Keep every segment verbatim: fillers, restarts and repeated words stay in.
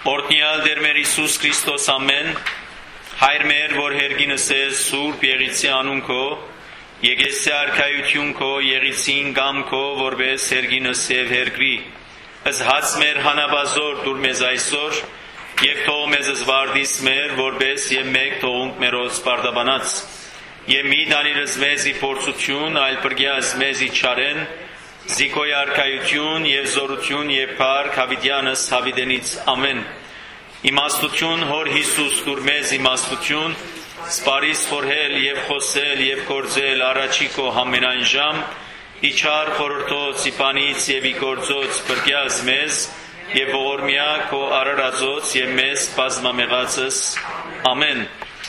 Օրհնյալ Տեր մեր Հիսուս Քրիստոս ամեն, Հայր մեր, որ հերգինս ես Սուրբ Եղիցի անուն քո, եկեսի արքայություն քո, Եղիցին գամ քո, որպես հերգինս եւ հերգրի, ըզհաց մեր հանաբազոր դուր մեզ այսօր, եւ թող մեզ զվարդիս մեր, որպես եւ մեկ թողունք մերոց պարտաբանած, եւ մի դանիրս մեզի փորձություն, այլ բրգյաս մեզի չարեն, Զիկոյ արքայություն եւ զորություն եւ փառք Հավիտյանս Հավիտենից ամեն։ Իմաստություն հոր Հիսուս դուր մեզ իմաստություն, սպարիս խորհել եւ խոսել եւ գործել առաջի քո ամենայն ժամ, իչար խորհրդոց իբանից եւ իգործոց բրգյաս մեզ եւ ողորմյա քո արարածոց եւ մեզ բազմամեղածս ամեն։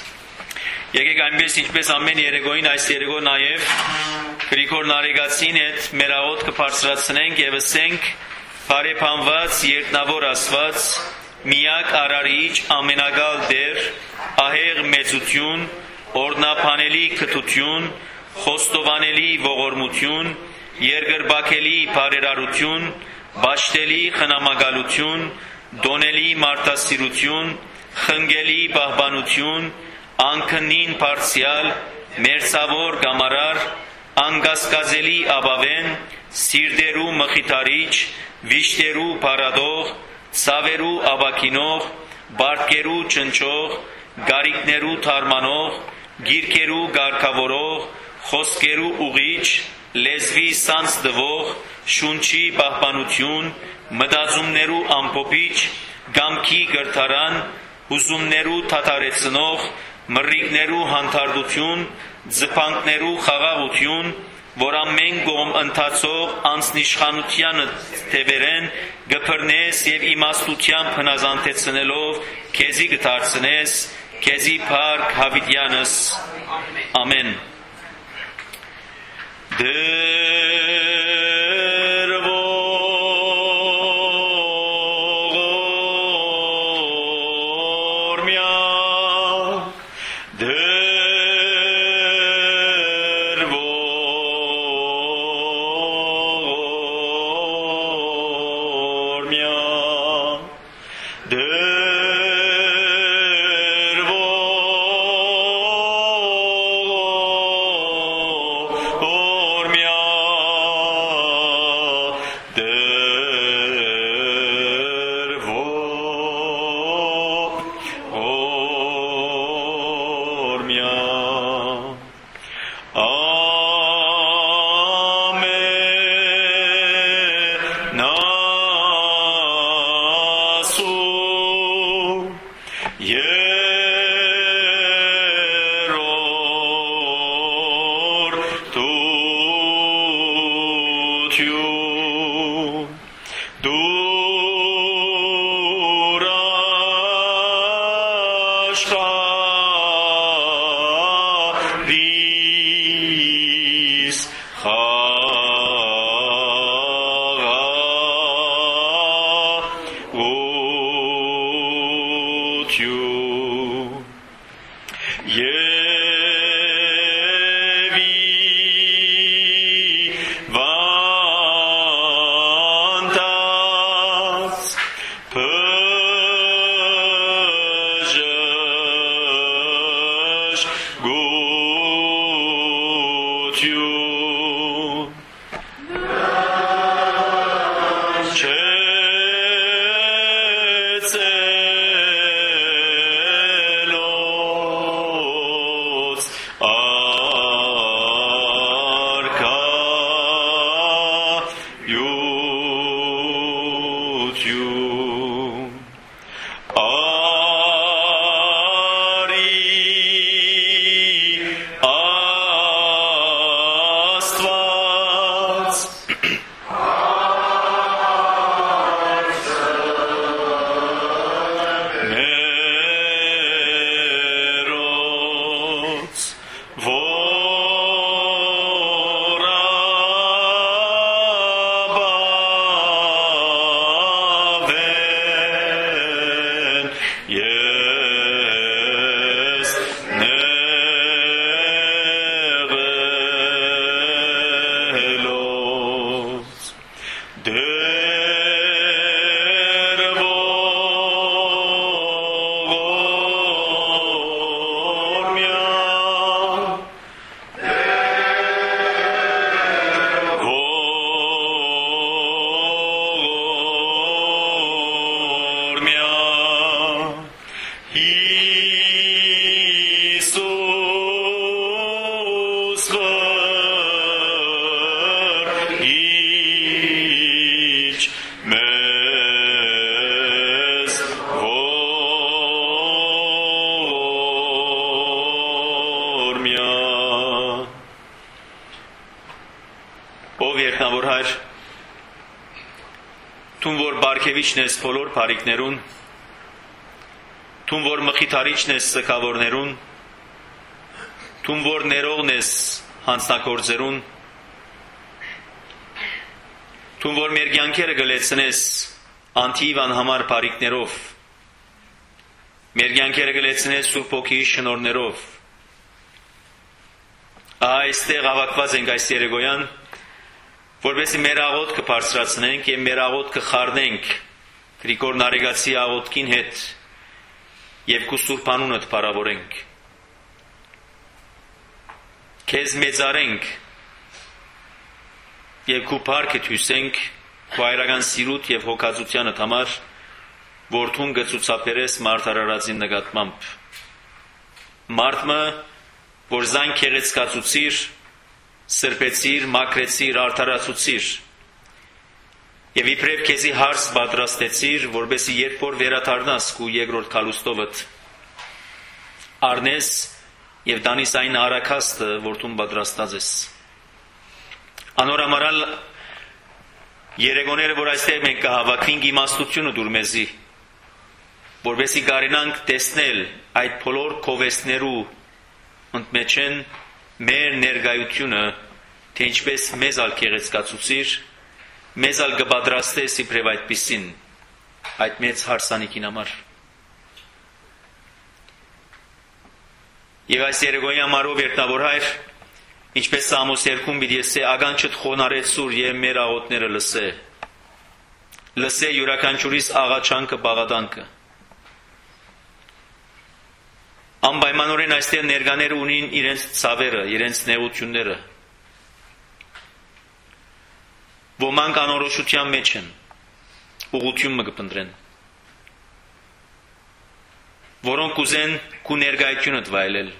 Եկեք այնպես ինչպես ամեն երեկոյին այս երեկո նաև Գրիգոր Նարեգացին հետ մեր աղոտ կբարձրացնենք եւ ասենք բարեփանված երտնավոր Աստված միակ արարիչ ամենագալ Տեր ահեղ մեծություն օրնապանելի քթություն խոստովանելի ողորմություն երկրբակելի բարերարություն բաշտելի խնամակալություն դոնելի մարտասիրություն խնգելի պահպանություն Անքնին բարձյալ, մերձավոր գամարար, անգասկազելի աբավեն, սիրտերու մխիթարիչ, վիշտերու բարադող, ցավերու աբակինող, բարտկերու ճնճող, գարիկներու թարմանող, գիրկերու գարկավորող, խոսքերու ուղիչ, լեզվի սանց դվող, շունչի պահպանություն, մտածումներու ամփոփիչ, գամքի գրթարան, հուզումներու թաթարեցնող, մռիկներու հանդարտություն, ձփանքներու խաղաղություն, որ ամեն կողմ ընթացող անձնիշխանությանը թևերեն գփռնես եւ իմաստությամբ հնազանդեցնելով քեզի գդարցնես, քեզի փառք Հավիտյանս ամեն։ Amen. օրմյա Հիսուս վրիչ մեզ օրմյա Ով երկնավոր Հայր, Տուն որ բարգևիչն ես բոլոր բարիքներուն, Տուն որ մխիթարիչն ես սգավորներուն, Տուն որ ներողն ես հանձնագործերուն, Տուն որ մեր կյանքերը գլեցնես անթիվ անհամար բարիքներով, մեր կյանքերը գլեցնես Սուրբ Հոգիի շնորհներով, այստեղ հավաքված ենք այս երեկոյան, որովհետեւ մեր աղոթքը բարձրացնենք եւ մեր աղոթքը խառնենք Գրիգոր Նարեգացի աղոթքին հետ եւ քու Սուրբ անունդ բարավորենք քեզ մեծարենք եւ քու փառքը թույսենք քու հայրական սիրուտ եւ հոգացությանդ համար որդուն գծուցապերես մարդարարածին նկատմամբ մարդը որ զայն քեղեցկացուցիր սրբեցիր, մաքրեցիր, արդարացուցիր եւ իբրև քեզի հարս պատրաստեցիր, որբեսի երբ որ վերադառնաս քու երկրորդ քալուստովդ առնես եւ դանիս այն արաքաստը, որտուն պատրաստած ես անորամարալ երեգոները, որ այստեղ մենք կհավաքվենք իմաստությունը դուր մեզի որբեսի կարենանք տեսնել այդ բոլոր քովեստներու ընդմեջեն մեր ներգայությունը, թե ինչպես մեզ ալ կեղեցկացուցիր, մեզ ալ կպատրաստես իբրև այդպիսին, այդ մեծ հարսանիքին համար։ Եվ այս երեկոյի համարով երկնավոր Հայր, ինչպես Սամոս երկում պիտի ասե, ագանչդ խոնարեցուր եւ մեր աղոթները լսե։ Լսե յուրաքանչյուրիս աղաչանքը, բաղատանքը։ Անպայմանորեն այստեղ ներկաները ունին իրենց ցավերը, իրենց նեղությունները։ Ոմանք անորոշության մեջ են, ուղղություն մը կփնտրեն։ Որոնք ուզեն քու ներկայությունդ վայելել։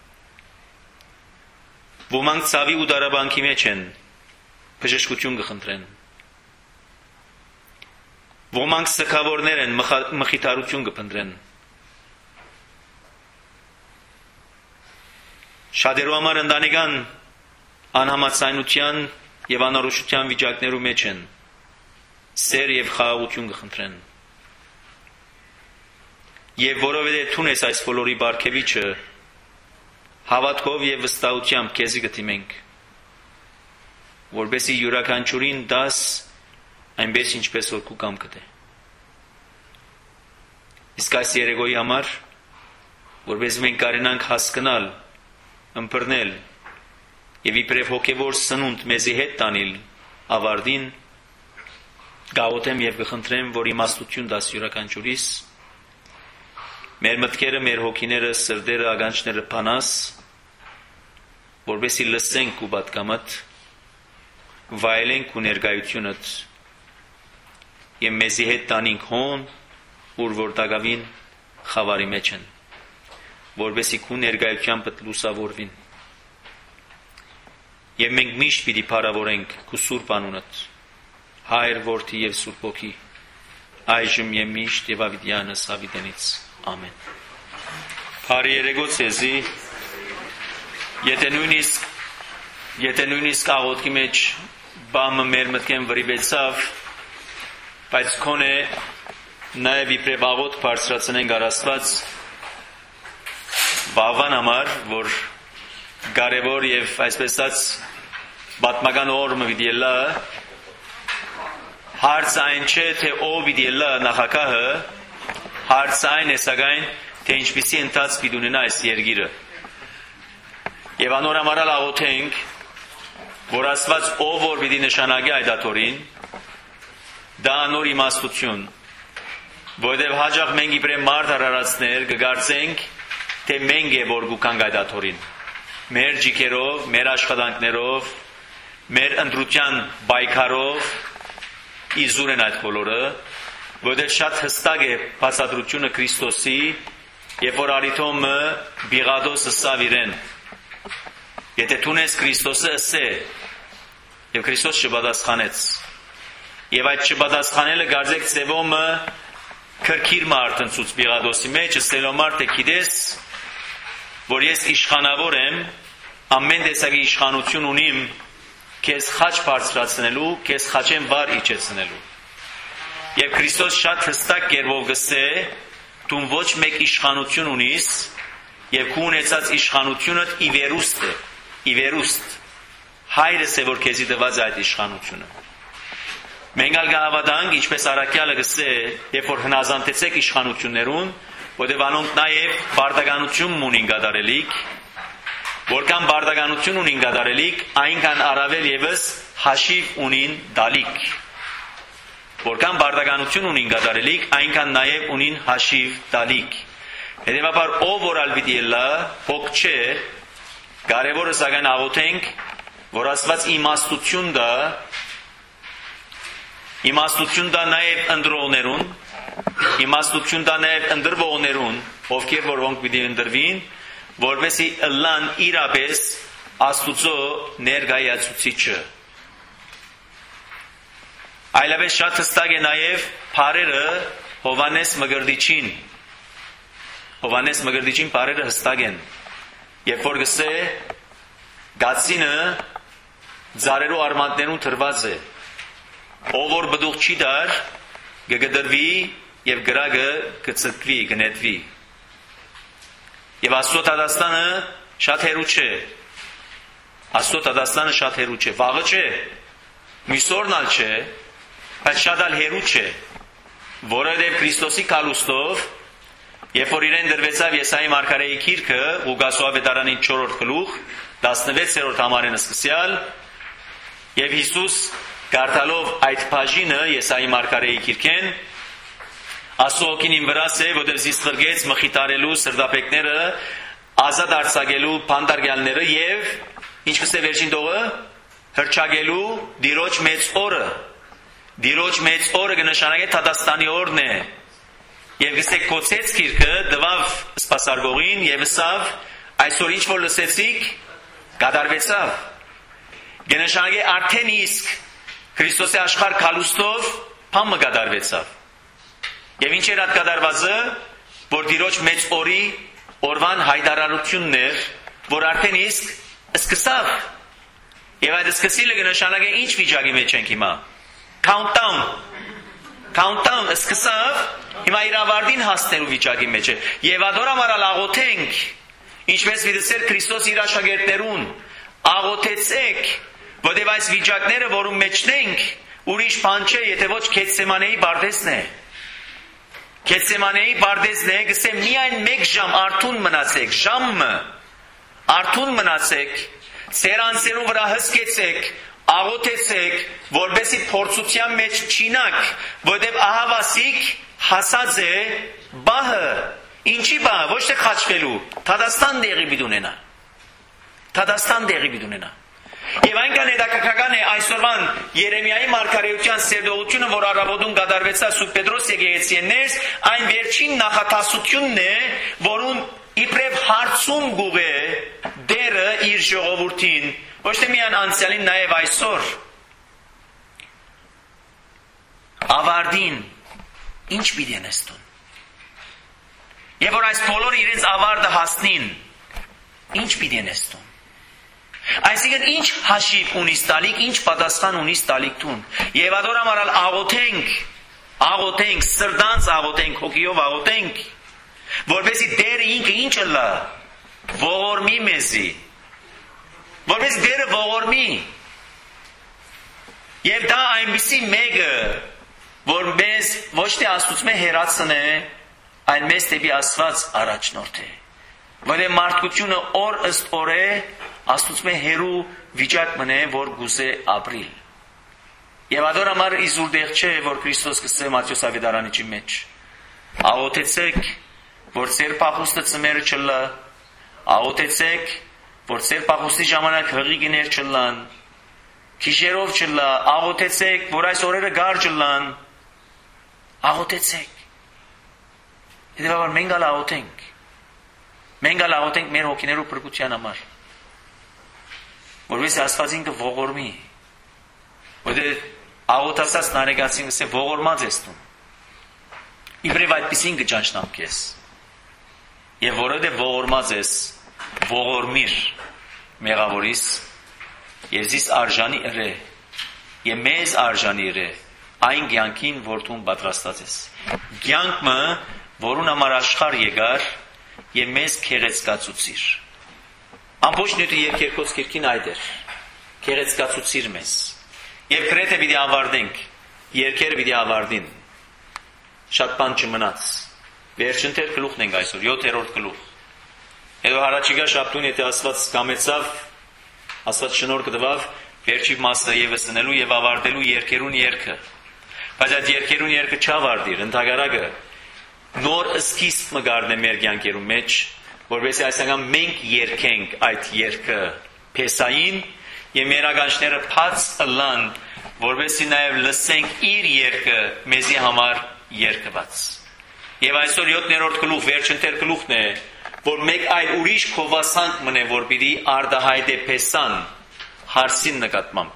Ոմանք ցավի ու դարաբանքի մեջ են, բժշկություն կխնդրեն։ Ոմանք սգավորներ են, մխիթարություն կփնտրեն։ Շատերու համար ընտանեկան անհամաձայնության եւ անորոշության վիճակներու մեջ են, սեր եւ խաղաղություն կխնդրեն։ Եվ որովհետեւ դու ես այս բոլորի բարգեւիչը, հավատքով եւ վստահությամբ քեզի կդիմենք, որբեսի յուրաքանչյուրին դաս այնպես ինչպես որ քու կամքդ է։ Իսկ այս երեկոյի համար, որբեսի մենք կարենանք հասկանալ ըմբռնել եւ իբրև հոգեվոր սնունդ մեզի հետ տանել ավարտին գաղութեմ եւ կխնդրեմ որ իմաստություն դաս յուրաքանչյուրիս մեր մտքերը, մեր հոգիները, սրտերը, ագանչները փանաս որովհետեւ լսենք ու պատկամդ վայելենք ու ներկայությունդ եւ մեզի հետ տանենք հոն ուր որ տակավին խավարի մեջ են որովհետեւ քու ներկայությամբ լուսավորվին եւ մենք միշտ պիտի փառավորենք քու Սուրբ անունդ Հայր, Որդի եւ Սուրբ Հոգի այժմ եւ միշտ եւ ավիդյանս ավիդենից ամեն Փարի երեկո ցեզի եթե նույնիսկ եթե նույնիսկ աղոթքի մեջ բամը մեր մտքեն վրիվեցավ բայց քոնե նաեւ իբրև աղոթք բարձրացնենք առասված բավան համար, որ կարևոր եւ այսպես ասած պատմական օրը վիդիելա հարց այն չէ թե ով վիդիելա նախակահը հարց այն է սակայն թե ինչպիսի ընթաց պիտի ունենա այս երկիրը եւ անորամարալ աղոթենք որ Աստված ով որ պիտի նշանակի այդ աթորին դա նոր իմաստություն որովհետեւ հաջող մենք իբրև մարդ արարածներ կգարցենք թե մենք է որ գուքանք այդ աթորին մեր ջիկերով, մեր աշխատանքներով, մեր ընտրության բայկարով իզուր են այդ բոլորը որտեղ շատ հստակ է բացատրությունը Քրիստոսի, երբ որ արիթոմը բիղադոսը սավ իրեն, եթե թունես Քրիստոսը ասե, եւ Քրիստոս չպատասխանեց, եւ այդ չպատասխանելը գարձեք ծևոմը քրքիր մարտնցուց բիղադոսի մեջ, ասելով մարդ է գիտես, որ ես իշխանավոր եմ, ամեն տեսակի իշխանություն ունիմ քեզ խաչ բարձրացնելու, քեզ խաչեն վար իջեցնելու։ Եվ Քրիստոս շատ հստակ կերպով գսե, դու ոչ մեկ իշխանություն ունիս, եւ քու ունեցած իշխանությունդ ի վերուստ է, ի վերուստ։ Հայրս է, որ քեզի տված այդ իշխանությունը։ Մենք ալ գահավատանք, ինչպես Արաքյալը գսե, երբ որ հնազանդեցեք իշխանություններուն, որտեղ անոնք նաև բարդականություն ունին գադարելիք, որքան բարդականություն ունին գադարելիք, այնքան առավել եւս հաշիվ ունին դալիք։ Որքան բարդականություն ունին գադարելիք, այնքան նաև ունին հաշիվ դալիք։ Հետևաբար ով որ ալ պիտի ելա, փոք չէ, կարևորը սակայն աղոթենք, որ Աստված իմաստություն դա, իմաստություն դա նաև ընտրողներուն, իմաստություն դա նաև ընտրվողներուն, ովքեր որ ոք պիտի ընտրվին, որպեսզի ըլլան իրապես Աստուծո ներկայացուցիչը։ Այլապես շատ հստակ է նաև բարերը Հովանես Մկրտիչին։ Հովանես Մկրտիչին բարերը հստակ են։ Երբ որ գսե գացինը ծառերու արմատներուն թրված է։ Ով որ բդուղ չի դար, գգդրվի եւ գրագը կծկվի, գնետվի։ Եվ Աստծո Տադաստանը շատ հերու չէ։ Աստծո Տադաստանը շատ հերու չէ, վաղը չէ, միսորն ալ չէ, բայց շատ ալ հերու չէ, որովհետև Քրիստոսի կալուստով, երբ որ իրեն դրվեցավ Եսայի մարգարեի գիրքը, Ղուկասու ավետարանին չորրորդ գլուխ, տասնվեցերորդ համարեն սկսյալ, եւ Հիսուս կարդալով այդ բաժինը Եսայի մարգարեի գիրքեն, Աստծո օգին իմ վրաս է, որտեղ զիստրգեց մխիտարելու սրդապեկները, ազատ արձակելու բանդարգյալները եւ ինչպես է վերջին տողը, հրճագելու դիրոջ մեծ օրը։ Դիրոջ մեծ օրը կնշանակե Թադաստանի օրն է։ Եվ գսեք կոչեց գիրքը դվավ սպասարկողին եւ ասավ, այսօր ինչ որ լսեցիք, կատարվեցավ։ Կնշանակե արդեն իսկ Քրիստոսի աշխարհ կալուստով փամը կատարվեցավ։ Եվ ինչ էր այդ կատարվածը, որ դիրոջ մեծ օրի օրվան հայտարարությունն էր, որ արդեն իսկ սկսավ։ Եվ այդ սկսիլը կնշանակե ինչ վիճակի մեջ ենք հիմա։ Countdown, countdown սկսավ, հիմա իր ավարտին հասնելու վիճակի մեջ է։ Եվ ադորամարալ աղոթենք, ինչպես վիդսեր Քրիստոս իր աշակերտներուն, աղոթեցեք, որտեղ այս վիճակները, որում մեջն ենք, ուրիշ բան չէ, եթե ոչ Գեթսեմանեի բարձեսն է։ Գեթսեմանեի բարձեսն է, գսեմ միայն մեկ ժամ արթուն մնացեք, ժամը արթուն մնացեք, ձեր անձերու վրա հսկեցեք, աղոթեցեք, որբեսի փորձության մեջ չինակ, որտեղ ահավասիկ հասած է բահը, ինչի բահը, ոչ թե խաչվելու, Թադաստան դեղի պիտի ունենա, Թադաստան դեղի պիտի ունենա։ Եվ այնքան հետաքրքրական է այսօրվան Երեմիայի մարգարեության սերտողությունը, որ առավոտուն կատարվեցա Սուրբ Պետրոս եկեղեցին ներս, այն վերջին նախատասությունն է, որուն իբրև հարցում գուղե դերը իր ժողովրդին, ոչ թե միայն անցյալին, նաև այսօր։ Ավարտին ինչ պիտի նստուն։ Եվ որ այս բոլորը իրենց ավարտը հասնին, ինչ պիտի նստուն։ Այսինքն ինչ հաշիվ ունիս տալիք, ինչ պատասխան ունիս տալիք տուն։ Եվ ադորամարալ աղոթենք, աղոթենք, սրտանց աղոթենք, հոգիով աղոթենք, որպեսզի Տերը ինքը ինչը լա, ողորմի մեզի, որպեսզի Տերը ողորմի։ Եվ դա այնպիսի մեկը, որ մեզ ոչ թե Աստծո հերացն է, այլ մեզ դեպի Աստված առաջնորդ է։ Որը մարդկությունը օր ըստ օր է Աստծո հերու վիճակ մնե, որ գուզե ապրիլ։ Եվ ադորամար իզուր դեղ չէ, որ Քրիստոս կսե Մատթեոս ավետարանիչի մեջ։ Աղոթեցեք, որ ձեր պախուստը ծմերը չլա, աղոթեցեք, որ ձեր պախուստի ժամանակ հղիգիներ չլան, քիշերով չլա, աղոթեցեք, որ այս օրերը գար չլան, աղոթեցեք։ Հետևաբար մենք ալ աղոթենք։ Մենք ալ աղոթենք մեր հոգիներու փրկության համար։ Որովհետեւ Աստված ինքը ողորմի։ Որովհետեւ աղոթասած նարեկացին գսե ողորմած ես դու։ Իբրև այդպեսին կճանչնամ քեզ։ Եվ որովհետեւ ողորմած ես, ողորմիր մեղավորիս, եւ զիս արժանի ըրե, եւ մեզ արժանի ըրե, այն կյանքին, որ դու պատրաստած ես։ Կյանքը, որուն համար աշխարհ եկար, եւ մեզ քերեցկացուցիր։ Ամբողջ նյութը երկերկոց կիրքին այդ էր։ Քերեցկացուցիր մեզ։ Եվ գրեթե պիտի ավարտենք, երկերը պիտի ավարտին։ Շատ բան չմնաց։ Վերջին թեր գլուխն ենք այսօր, յոթերորդ գլուխ։ Հետո հարաճիգա շաբթուն եթե Աստված կամեցավ, Աստված շնորհ կտվավ, վերջի մասը եւս դնելու եւ ավարտելու երկերուն երգը։ Բայց այդ երկերուն երգը չավարտիր, ընդհանրակը նոր սկիզբ մը գարնե մեր կյանքերու մեջ, որովհետեւ այս անգամ մենք երգենք այդ երգը Փեսային եւ մեր ագանչները փած ըլան, որովհետեւ նաեւ լսենք իր երգը մեզի համար երգված։ Եվ այսօր յոթերորդ գլուխ, վերջին թեր գլուխն է, որ մեկ այլ ուրիշ խովասանք մնե, որ պիտի արդահայտե Փեսան հարսին նկատմամբ։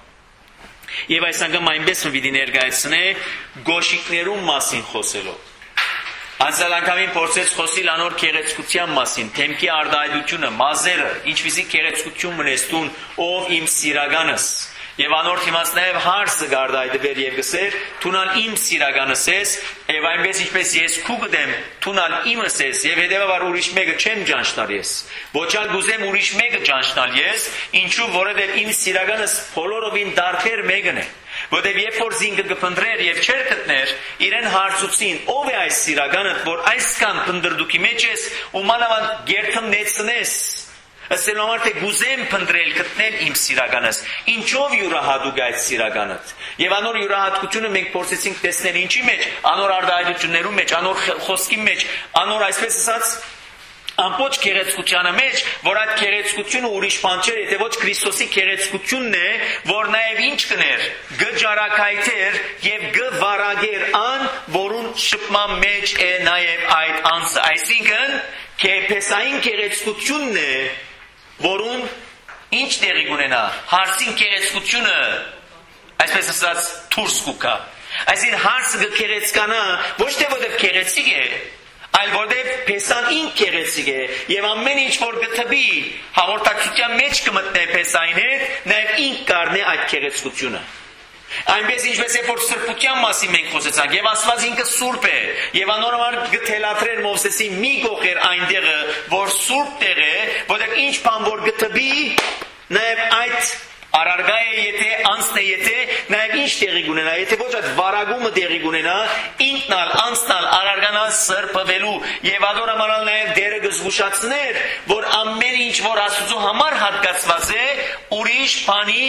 Եվ այս անգամ այնպես պիտի ներկայացնե գոշիկներու մասին խոսելով։ Անցյալ անգամին փորձեց խոսիլ անոր քերեցկության մասին, թեմքի արդահայտությունը, մազերը, ինչպիսի քերեցկություն մնեստուն, ով իմ սիրականս։ Եվ անոր թիմաց նաև հարսը գարդայդվեր եւ գսեր, թունալ իմ սիրականս ես, եւ այնպես ինչպես ես քու գդեմ, թունալ իմս ես, եւ հետեւաբար ուրիշ մեկը չեմ ճանչնալ ես։ Ոչալ գուզեմ ուրիշ մեկը ճանչնալ ես, ինչու որովհետեւ իմ սիրականս բոլորովին դարձեր մեկն է։ Որտեւ երբ որ զինքը կփնդրեր եւ չեր գտներ, իրեն հարցուցին, ով է այս սիրականը, որ այսքան փնդրդուքի մեջ ես, ու մանավանդ գերքմնեցնես։ Ասել համար թե գուզեմ փնդրել գտնել իմ սիրականս, ինչով յուրահատուկ այդ սիրականդ։ Եվ անոր յուրահատկությունը մենք փորձեցինք տեսնել ինչի մեջ, անոր արդահայտություններու մեջ, անոր խոսքի մեջ, անոր այսպես ասած ամբողջ քերեցկությանը մեջ, որ այդ քերեցկությունը ուրիշ բան չէ, եթե ոչ Քրիստոսի քերեցկությունն է, որ նաև ինչ կներ, գջարակայթեր եւ գվարագեր ան, որուն շփման մեջ է նաև այդ անձը, այսինքն Փեսային քերեցկությունն է, որուն ինչ տեղի կունենա, հարսին քերեցկությունը, այսպես ասած դուրս կուկա, այսինքն հարսը քերեցկանա, ոչ թե որտեղ քերեցիկ է, այլ որտեղ Փեսան ինք քերեցիկ է եւ ամեն ինչ որ գտվի հաղորդակցության մեջ կմտնե Փեսային հետ, նաեւ ինք կառնե այդ քերեցկությունը։ Այնպես ինչպես է որ սրբության մասին մենք խոսեցանք եւ Աստված ինքը սուրբ է եւ անորոմար գթելաթրեր Մովսեսի մի գողեր այնտեղը որ սուրբ տեղ է, որտեղ ինչ բան որ գտվի, նաեւ այդ Արարգա է եթե, անցն է եթե, նաև ինչ տեղի գունենա, եթե ոչ այդ վարագումը տեղի գունենա, ինքնալ, անցնալ, արարգանալ, սրբվելու և ադոր ամարալ նաև դերը գզգուշացներ, որ ամեն ինչ, որ Աստուծո համար հատկացված է, ուրիշ բանի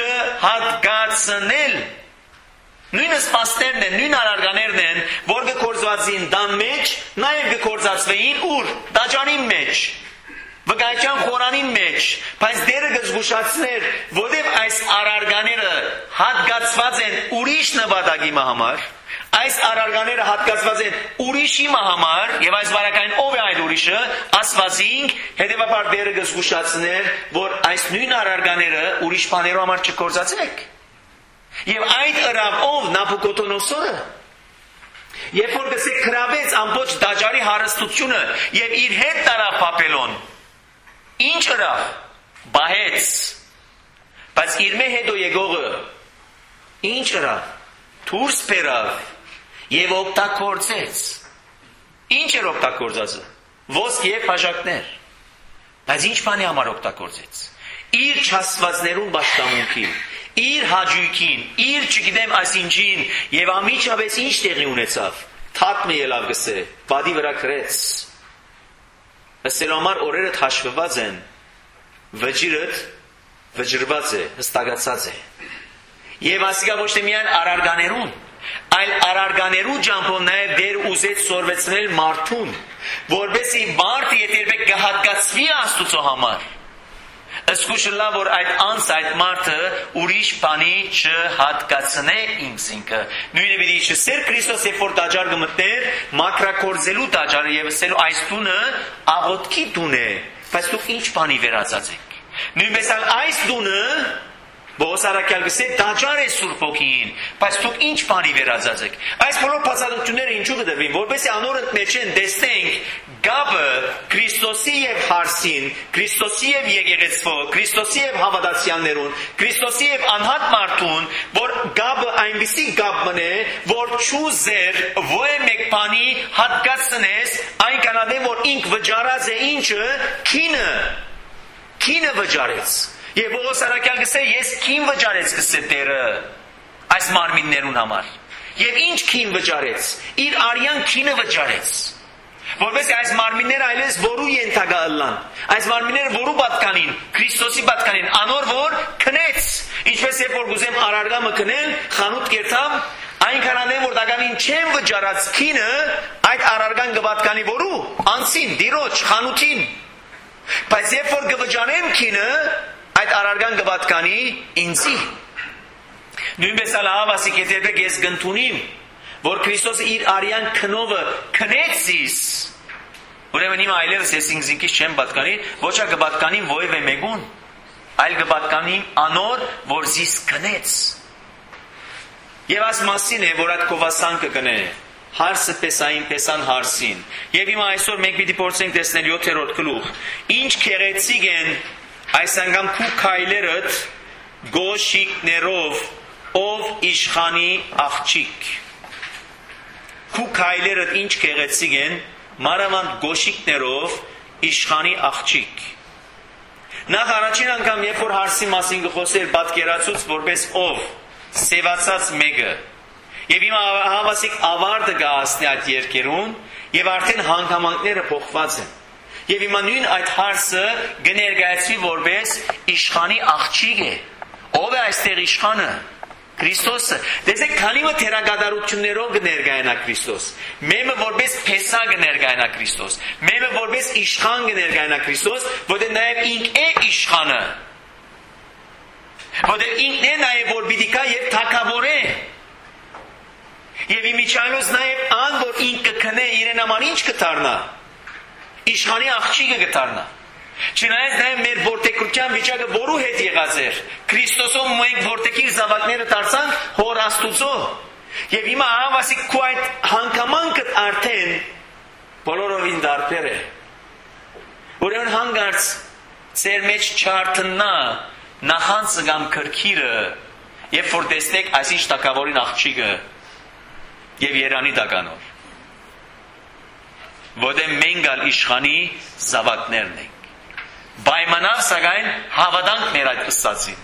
չհատկացնել։ Նույնը սպաստերն են, նույն արարգաներն են, որ գկործվածին դան մեջ, նաև գկործացվեին ուր, դաջանին մեջ։ Վկայության խորանին մեջ, բայց դերը գզգուշացներ, որտև այս արարգաները հատկացված են ուրիշ նվատակի համար, այս արարգաները հատկացված են ուրիշի համար, եւ այս վարակային ով է այդ ուրիշը, ասվածինք, հետևաբար դերը գզգուշացներ, որ այս նույն արարգաները ուրիշ բաներու համար չկործացեք։ Եվ այդ ըրավ ով Նաբուկոդոնոսորը, երբ որ գսե քրավեց ամբողջ դաջարի հարստությունը եւ իր հետ տարավ Բաբելոն, ինչ ըրավ, բահեց, բայց իր մե հետո եկողը, ինչ ըրավ, դուրս բերավ եւ օգտագործեց։ Ինչ էր օգտագործածը, ոսկ եւ բաժակներ, բայց ինչ բանի համար օգտագործեց, իր չաստվածներուն պաշտամունքին, իր հաճույքին, իր չգիտեմ այսինչին եւ ամիջապես ինչ տեղի ունեցավ, թաթ մի ելավ գսե, բադի վրա գրեց։ Ասելոմար օրերդ հաշվված են, վջիրդ վջրված է, հստակացած է։ Եվ ասիկա ոչ թե միայն արարգաներուն, այլ արարգաներու ջամփոն նաև դեր ուզեց սորվեցնել մարդուն, որբեսի մարդը եթե երբեք կհատկացվի Աստուծո համար, Սկուշլա որ այդ անց այդ մարդը ուրիշ բանի չհատկացնե իմ սինքը։ Նույնը պիտի չսեր Քրիստոս երբ որ տաճար կմտներ, մակրակորձելու տաճարը եւ ասելու այս տունը աղոթքի տուն է, բայց դուք ինչ բանի վերածած եք։ Նույնպես այս տունը Բողոս Արաքյալ գսե տաճար է Սուրբ Հոգին, բայց դուք ինչ բանի վերածած եք։ Այս բոլոր բացատրությունները ինչու կդրվին, որպեսզի անոր ընդմեջեն տեսնենք գաբը Քրիստոսի եւ հարսին, Քրիստոսի եւ եկեղեցվո, Քրիստոսի եւ հավատացյալներուն, Քրիստոսի եւ անհատ մարդուն, որ գաբը այնպիսի գաբ մնե, որ չուզեր ոե մեկ բանի հատկացնես, այն կանադե որ ինք վճարած է ինչը, քինը, քինը վճարեց։ Եվ Բողոս Արաքյալ գսե ես քին վճարեց գսե Տերը այս մարմիններուն համար։ Եվ ինչ քին վճարեց, իր արյան քինը վճարեց։ Որովհետեւ այս մարմինները այլևս որու ենթակա ըլլան։ Այս մարմինները որու պատկանին, Քրիստոսի պատկանին, անոր որ քնեց։ Ինչպես երբ որ գուզեմ արարգամը քնել, խանութ կերտամ, այնքան անեմ որ դակամին չեմ վճարած քինը, այդ արարգան կպատկանի որու, անցին, դիրոջ, խանութին։ Բայց երբ որ կվճարեմ քինը, այդ արարգան կպատկանի ինձի։ Նույնպես ալ հավասիկ երբեք ես գնդունիմ, որ Քրիստոսը իր արյան քնովը քնեցիս, ուրեմն իմ այլևս ես ինքզինքից չեմ պատկանի, ոչ ա կպատկանին ոևէ մեկուն, այլ կպատկանին անոր, որ զիս քնեց։ Եվ այս մասին է, որ այդ կովասանքը կնե, հարսը պեսային, պեսան հարսին։ Եվ հիմա այսօր մենք պիտի փորձենք տեսնել յոթերորդ գլուխ, ինչ քեղեցիկ են այս անգամ քու քայլերդ գոշիկներով, ով իշխանի աղջիկ։ Քու քայլերդ ինչ քեղեցիկ են, մանավանդ գոշիկներով իշխանի աղջիկ։ Նախ առաջին անգամ երբ որ հարսի մասին կխոսեր պատկերացուց որպես ով, սևացած մեկը։ Եվ հիմա հավասիկ ավարտը կհասնի այդ երկերուն, եւ արդեն հանգամանքները փոխված են։ Եվ հիմա նույն այդ հարսը կներկայացվի որպես իշխանի աղջիկ է։ Ով է այստեղ իշխանը։ Քրիստոսը։ Դեսեք քանի մը թերագադարություններով կներկայանա Քրիստոս։ Մեմը որպես փեսա կներկայանա Քրիստոս։ Մեմը որպես իշխան կներկայանա Քրիստոս, որտեղ նաև ինք է իշխանը։ Որտեղ ինքն է նաև որ պիտի կա եւ թագավոր է։ Եվ իմիջայլոց նաև ան որ ինքը կքնե իրեն համար ինչ կդառնա։ Իշխանի աղջիկը կդառնա։ Չնայած նաև մեր որդեկրության վիճակը որու հետ եղած էր։ Քրիստոսով մենք որդեկիր զավակները դարձանք հոր Աստուծո։ Եվ հիմա հավասիկ քու այդ հանգամանքդ արդեն բոլորովին դարբեր է։ Ուրեմն հանգարց ծեր մեջ չարտնա նախանցը կամ քրքիրը, երբ որ տեսնեք այսինչ տակավորին աղջիկը եւ Երանի տականով։ Որտեղ մենք ալ իշխանի զավակներն ենք։ Պայմանավ սակայն հավատանք մեր այդ ըսածին։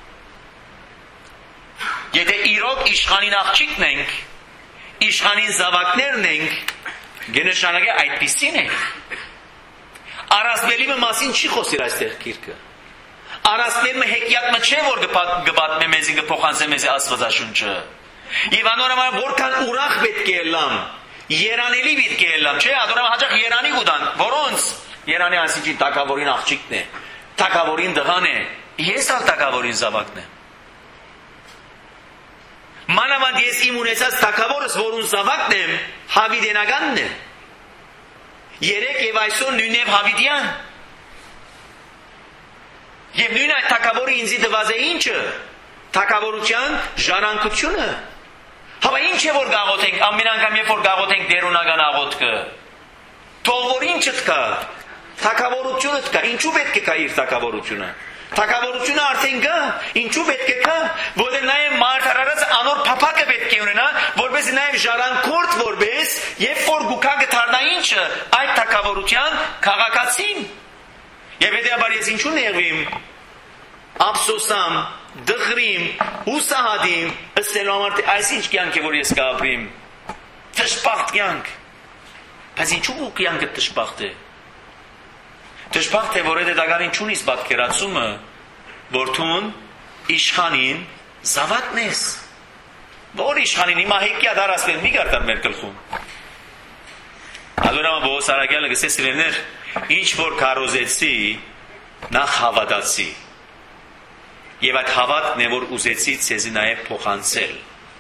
Եթե իրոք իշխանին աղջիկն ենք, իշխանին զավակներն ենք, գնշանակե այդպիսին ենք։ Առասպելիմը մասին չի խոսիր այստեղ գիրքը։ Առասպելիմը հեքիաթը չէ որ կպատմե մեզի կփոխանցե մեզի Աստվածաշունչը։ Եվ անորոշ որքան ուրախ պետք է լամ, երանելի պետք է լամ, չէ՞, adorama հաճախ երանի գուտան, որոնց Երանի ասիջի տակավորին աղջիկն է, տակավորին դղան է, ես ալ տակավորին զավակն եմ։ Մանավանդ ես իմ ունեցած տակավորս, որուն զավակն եմ, հավիդենականն է։ Երեք եւ այսօր նույն եւ հավիդյան։ Եվ նույն այդ տակավորը ինձի դված է ինչը, տակավորության ժառանգությունը։ Հավա ինչ է որ գաղոթենք, ամեն անգամ երբ որ գաղոթենք դերունական աղոթքը, թող որ ինչ չկա, թագավորությունը կա, ինչու պետք է կա իր թագավորությունը։ Թագավորությունը արդեն կա, ինչու պետք է կա, որտեղ նաև մարդարարած անոր փափակը պետք է ունենա, որպեսզի նաև ժառանգորդ որպես, երբ որ գուքա գթարնա ինչը, այդ թագավորության քաղաքացին։ Եվ հետեւաբար ես ինչու նեղվիմ, ափսոսամ, դխրիմ, հուսահատիմ, ըստելու համար թե այսինչ կյանք է որ ես կապրիմ, դժբախտ կյանք։ Բայց ինչու կյանքը դժբախտ է։ Դժբախտ է, որ այդ դականին չունիս պատկերացումը, որ թուն իշխանին զավակն ես։ Որ իշխանին հիմա հեքիաթ առասպել մի գարտար մեր գլխում։ Adorama Բողոս Արաքյալը գսե սիրելներ, ինչ որ քարոզեցի, նախ հավատացի։ Եվ այդ հավատն է, որ ուզեցի ցեզի նաև փոխանցել։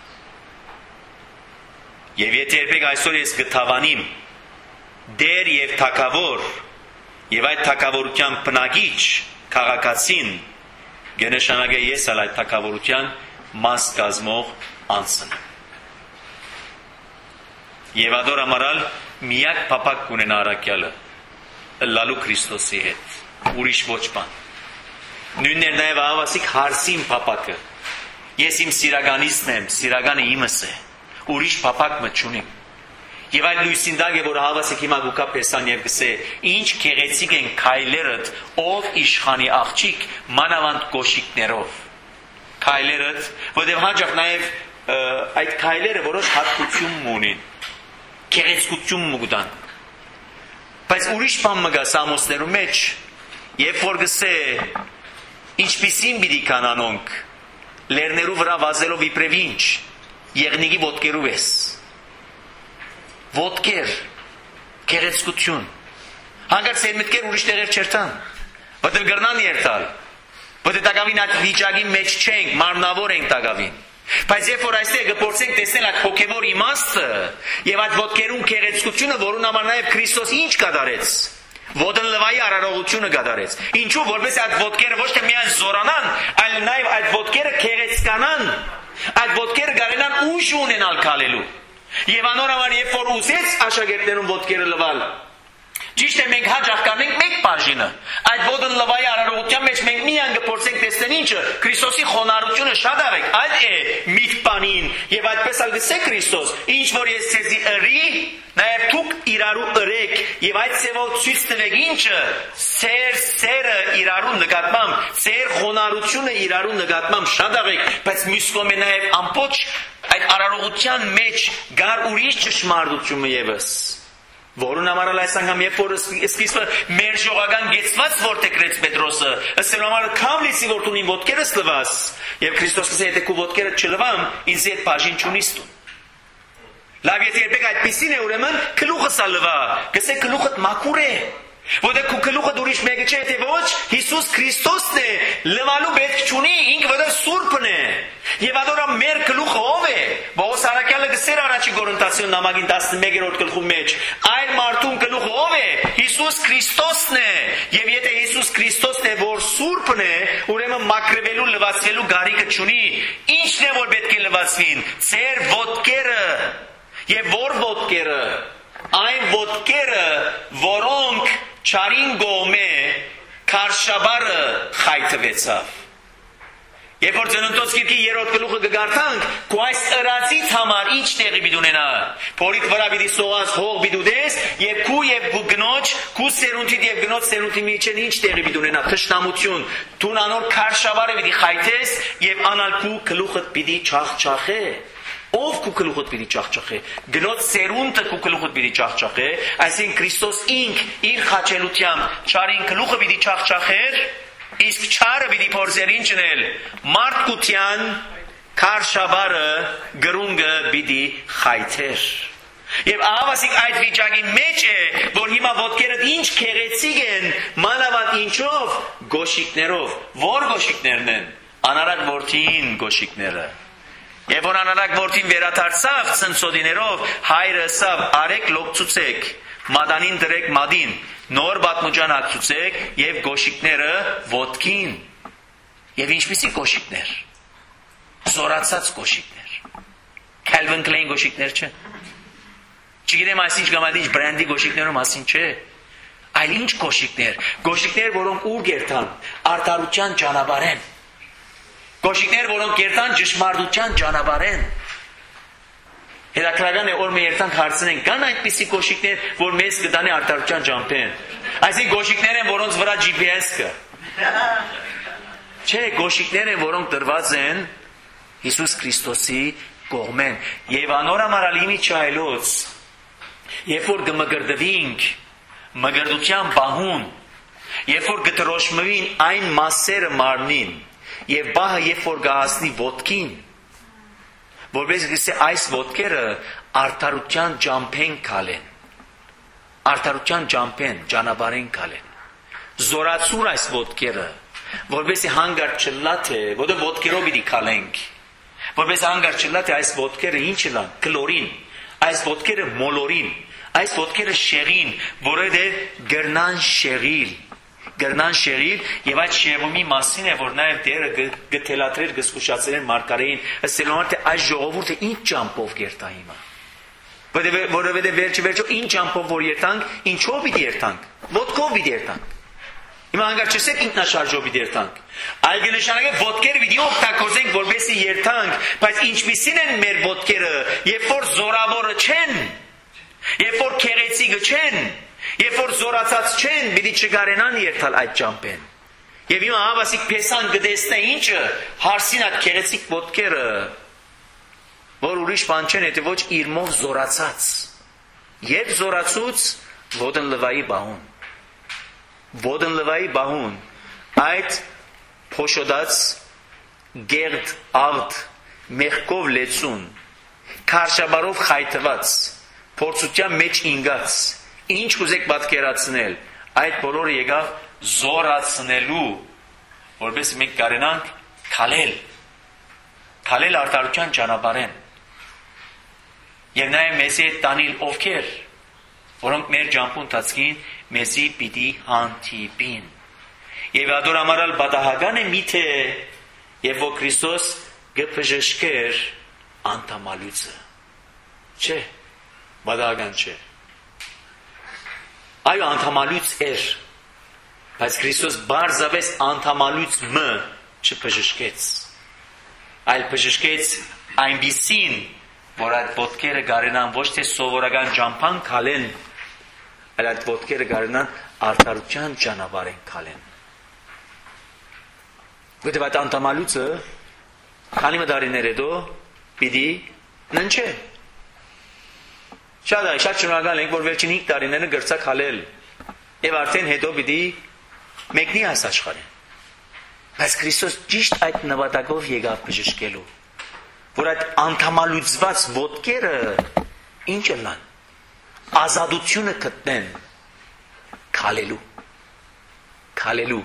Եվ եթե երբեք այսօր ես գտավանիմ դեր եւ թակավոր եւ այդ թակավորության բնագիչ քաղաքացին, կնշանակե ես ալ այդ թակավորության մաս կազմող անձն։ Եվ ադոր ամարալ միակ փապակ կունենա առաքյալը լալու Քրիստոսի հետ, ուրիշ ոչ բան։ Նույնն էր նաև ահավասիկ հարսին փապակը։ Ես իմ սիրականիցն եմ, սիրականը իմս է, ուրիշ փապակ մը չունիմ։ Եվ այդ լույսին դակ է, որ ահավասիկ հիմա գուկա պեսան եւ գսե, ինչ քեղեցիկ են քայլերդ, ով իշխանի աղջիկ, մանավանդ կոշիկներով։ Քայլերդ, որտեղ հաջող նաև այդ քայլերը որոշ հատկություն ունին, քեղեցկություն մուգդան։ Բայց ուրիշ բան մը գա Սամոսներու մեջ, երբ որ գսե, ինչպիսին պիտի կանանոնք, լերներու վրա վազելով իբրև ինչ, եղնիկի ոտքերով ես։ Ոտքեր, քեղեցկություն։ Հանկարծ ծեր մտքեր ուրիշ տեղեր չերտան, որտեղ գրնան երթալ, որտեղ տակավին այդ վիճակի մեջ չենք, մարմնավոր ենք տակավին։ Բայց երբ որ այստեղ գործենք տեսնել այդ հոգևոր իմաստը եւ այդ ոտքերուն քեղեցկությունը, որուն համար նաեւ Քրիստոս ինչ կատարեց, ոտն լվայի արարողությունը կատարեց։ Ինչու, որպես այդ ոտքերը ոչ թե միայն զորանան, այլ նաեւ այդ ոտքերը քեղեցկանան, այդ ոտքերը գարենան ուժ ունենալ քալելու։ Եվ անորոմար երբ որ ուզեց աշակերտներուն ոտքերը լվալ, ճիշտ է մենք հաջող կանենք մեկ բաժինը։ Այդ ոտն լվայի արարողության մեջ մենք միայն կփորձենք տեսնել ինչը Քրիստոսի խոնարհությունը շատ աղեք, այդ է միտպանին եւ այդպես ալ գսե Քրիստոս, ինչ որ ես ցեզի ըրի, նաեւ դուք իրարու ըրեք եւ այդ ծևով ցույց տվեք ինչը սեր սերը իրարու նկատմամբ, սեր խոնարհությունը իրարու նկատմամբ շատ աղեք, բայց մյուս կողմը նաեւ ամբողջ այդ արարողության մեջ գար ուրիշ ճշմարտությունը եւս։ Որուն համարալ այս անգամ երբ որ սկիզբը մեր ժողական գեցված որտեգրեց Պետրոսը, ըստ համար կամ լիցի որ տունին ոտքերս լվաս, եւ Քրիստոս կսե եթե քու ոտքերը չլվամ, ինձ հետ բաժին չունիս տուն։ Լավ եթե երբեք այդպեսին է ուրեմն գլուխս ալվա, կսե գլուխդ մաքուր է, որտեղ քու գլուխդ ուրիշ մեկը չէ, թե ոչ Հիսուս Քրիստոսն է, լվալու պետք չունի, ինքը որտեղ սուրբն է։ Եվ ադորա մեր գլուխը ով է։ Պողոս առաքյալը գսեր առաջի Կորինթացիոն նամակին տասնմեկերորդ գլխու մեջ, այլ մարդուն գլուխը ով է։ Հիսուս Քրիստոսն է։ Եվ եթե Հիսուս Քրիստոսն է, որ սուրբն է, ուրեմն մաքրվելու, լվացվելու գարիքը չունի։ Ինչն է որ պետք է լվացվին։ Ձեր ոտքերը։ Եվ որ ոտքերը։ Այն ոտքերը, որոնք չարին գոմե քարշաբարը խայթվեցավ։ Երբ որ ծննդոց գիրքի երրորդ գլուխը կգարտանք, քո այս ըրացից համար ինչ տեղի պիտի ունենա։ Փորիդ վրա պիտի սողած հող պիտի ուտես, եւ քու եւ քու գնոջ, քու սերունդիդ եւ գնոջ սերունդի միջեն ինչ տեղի պիտի ունենա։ Թշնամություն, դու անոր քարշաբարը պիտի խայթես եւ անալ քու գլուխդ պիտի չախչախե։ Ով քու գլուխդ պիտի չախչախե։ Գնոջ սերունդը քու գլուխդ պիտի չախչախե, այսինքն Քրիստոս ինք իր խաչելությամբ չարին գլուխը պիտի չախչախեր։ Իսկ չարը պիտի փորձեր ինչնել մարդկության քարշաբարը գրունգը պիտի խայթեր։ Եվ ահավասիկ այդ վիճակի մեջ է, որ հիմա ոտքերդ ինչ քեղեցիկ են, մանավանդ ինչով գոշիկներով։ Որ գոշիկներն են։ Անարակ որդին գոշիկները։ Եվ որ անարակ որդին վերադարձավ ցնցոդիներով, հայրը ասավ արեք լոկցուցեք, մադանին դրեք մադին, նոր բատմուջան ակցուցեք եւ գոշիկները ոտքին։ Եվ ինչպիսի գոշիկներ։ Զորացած գոշիկներ։ Calvin Klein գոշիկներ չէ։ Չգիտեմ այսինչ գամադիչ բրենդի գոշիկներում ասին չէ։ Այլ ինչ գոշիկներ, գոշիկներ, որոնք ուր գերտան, արդարության ճանապարհեն։ Գոշիկներ, որոնք գերտան ճշմարտության ճանապարհեն։ Հետաքրական է որ մենք երթանք հարցնենք, կան այդպիսի գոշիկներ, որ մեզ կտանի արդարության ճամփեն։ Այսինքն գոշիկներ են, որոնց վրա G P S կա։ Չէ, գոշիկներ են, որոնք դրված են Հիսուս Քրիստոսի կողմեն։ Եվ անորամարալիմի չայլոց, երբ որ կմգրդվինք մգրդության բահուն, երբ որ կտրոշմվին այն մասերը մարմնին, եւ բահը երբ որ գահասնի ոտքին, որպես գսե այս ոտքերը արդարության ճամփեն քալեն, արդարության ճամփեն ճանապարհեն քալեն, զորացուր այս ոտքերը, որովհետեւ հանգարտ չլա թե, որովհետեւ ոտքերով պիտի քալենք, որովհետեւ հանգարտ չլա թե այս ոտքերը ինչ լան, կլորին, այս ոտքերը մոլորին, այս ոտքերը շեղին, որովհետեւ գրնան շեղիլ, գրնան շեղիլ եւ այդ շեղումի մասին է, որ նաեւ դերը գտելատրեր գսկուշացրեն մարգարեին, ասելով թե այս ժողովուրդը ինչ ճամփով կերտա հիմա։ Որովհետեւ վերջը վերջո ինչ ճամփով որ երթանք, ինչով պիտի երթանք, ոտքով պիտի երթանք։ Հիմա հանգարտ չսեք ինքնաշարժով պիտի երթանք։ Այլ կնշանակե ոտքերը պիտի օգտագործենք, որպեսզի երթանք, բայց ինչպիսին են մեր ոտքերը, երբ որ զորավորը չեն, երբ որ քեղեցիկը չեն, երբ որ զորացած չեն, պիտի չգարենան երթալ այդ ճամփեն։ Եվ հիմա հավասիկ փեսան գտեսնե ինչը, հարսին այդ քեղեցիկ ոտքերը, որ ուրիշ բան չեն, եթե ոչ իրմով զորացած։ Երբ զորացուց ոտն լվայի բահուն։ Ոտն լվայի բահուն այդ փոշոդած գերդ աղդ մեղքով լեցուն քարշաբարով խայթված փորձության մեջ ինգած ինչ կուզեք պատկերացնել այդ բոլորը եկավ զորացնելու որպես մենք կարենանք քալել քալել արտարության ճանապարհեն եւ նաեւ մեզի տանիլ ովքեր որոնք մեր ջամփուն տածքին մեզի պիտի հանդիպին եւ ադորամարալ բադահական է միթե եւ որ Քրիստոս գփժշկեր անտամալույցը չէ բադահական չէ այո անտամալույց էր բայց Քրիստոս բարձավես անտամալույց մը չփժշկեց այլ փժշկեց այնպիսին որ այդ ոտքերը գարենան ոչ թե սովորական ճամփան քալեն այլ այդ ոտքերը գարենան արդարության ճանապարհեն քալեն որտեղ այդ անտամալույցը քանի մդարիներ հետո պիտի ննչե շատ այ շատ շնորհակալ ենք որ վերջին հինգ տարիները գրծա քալել եւ արդեն հետո պիտի մեկնի այս աշխարհին բայց Քրիստոս ճիշտ այդ նվատակով եկավ բժշկելու որ այդ անթամալուծված ոտքերը ինչ լան ազատությունը գտնեն քալելու քալելու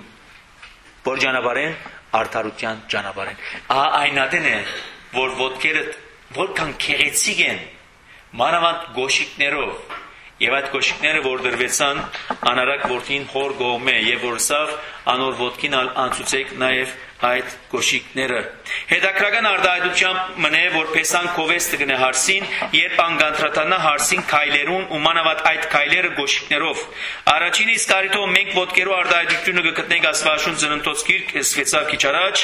որ ճանապարհեն արդարության ճանապարհեն ահա այնադեն է որ ոտքերը որքան քեղեցիկ են մանավանդ գոշիկներով եւ այդ գոշիկները որ դրվեցան անարակ որդին հոր գոմե եւ որ սավ անոր ոտքին անցուցեք նաեւ այդ գոշիկները հետաքրական արդայդությամբ մնե որ փեսան կովեստը գնե հարսին երբ անգանտրատանա հարսին քայլերուն ու մանավանդ այդ քայլերը գոշիկներով առաջին իսկ արիտով մենք ոտքերով արդայդությունը կգտնենք աստվածաշունչ ծննդոց գիրք սկսվեցավ քիչ առաջ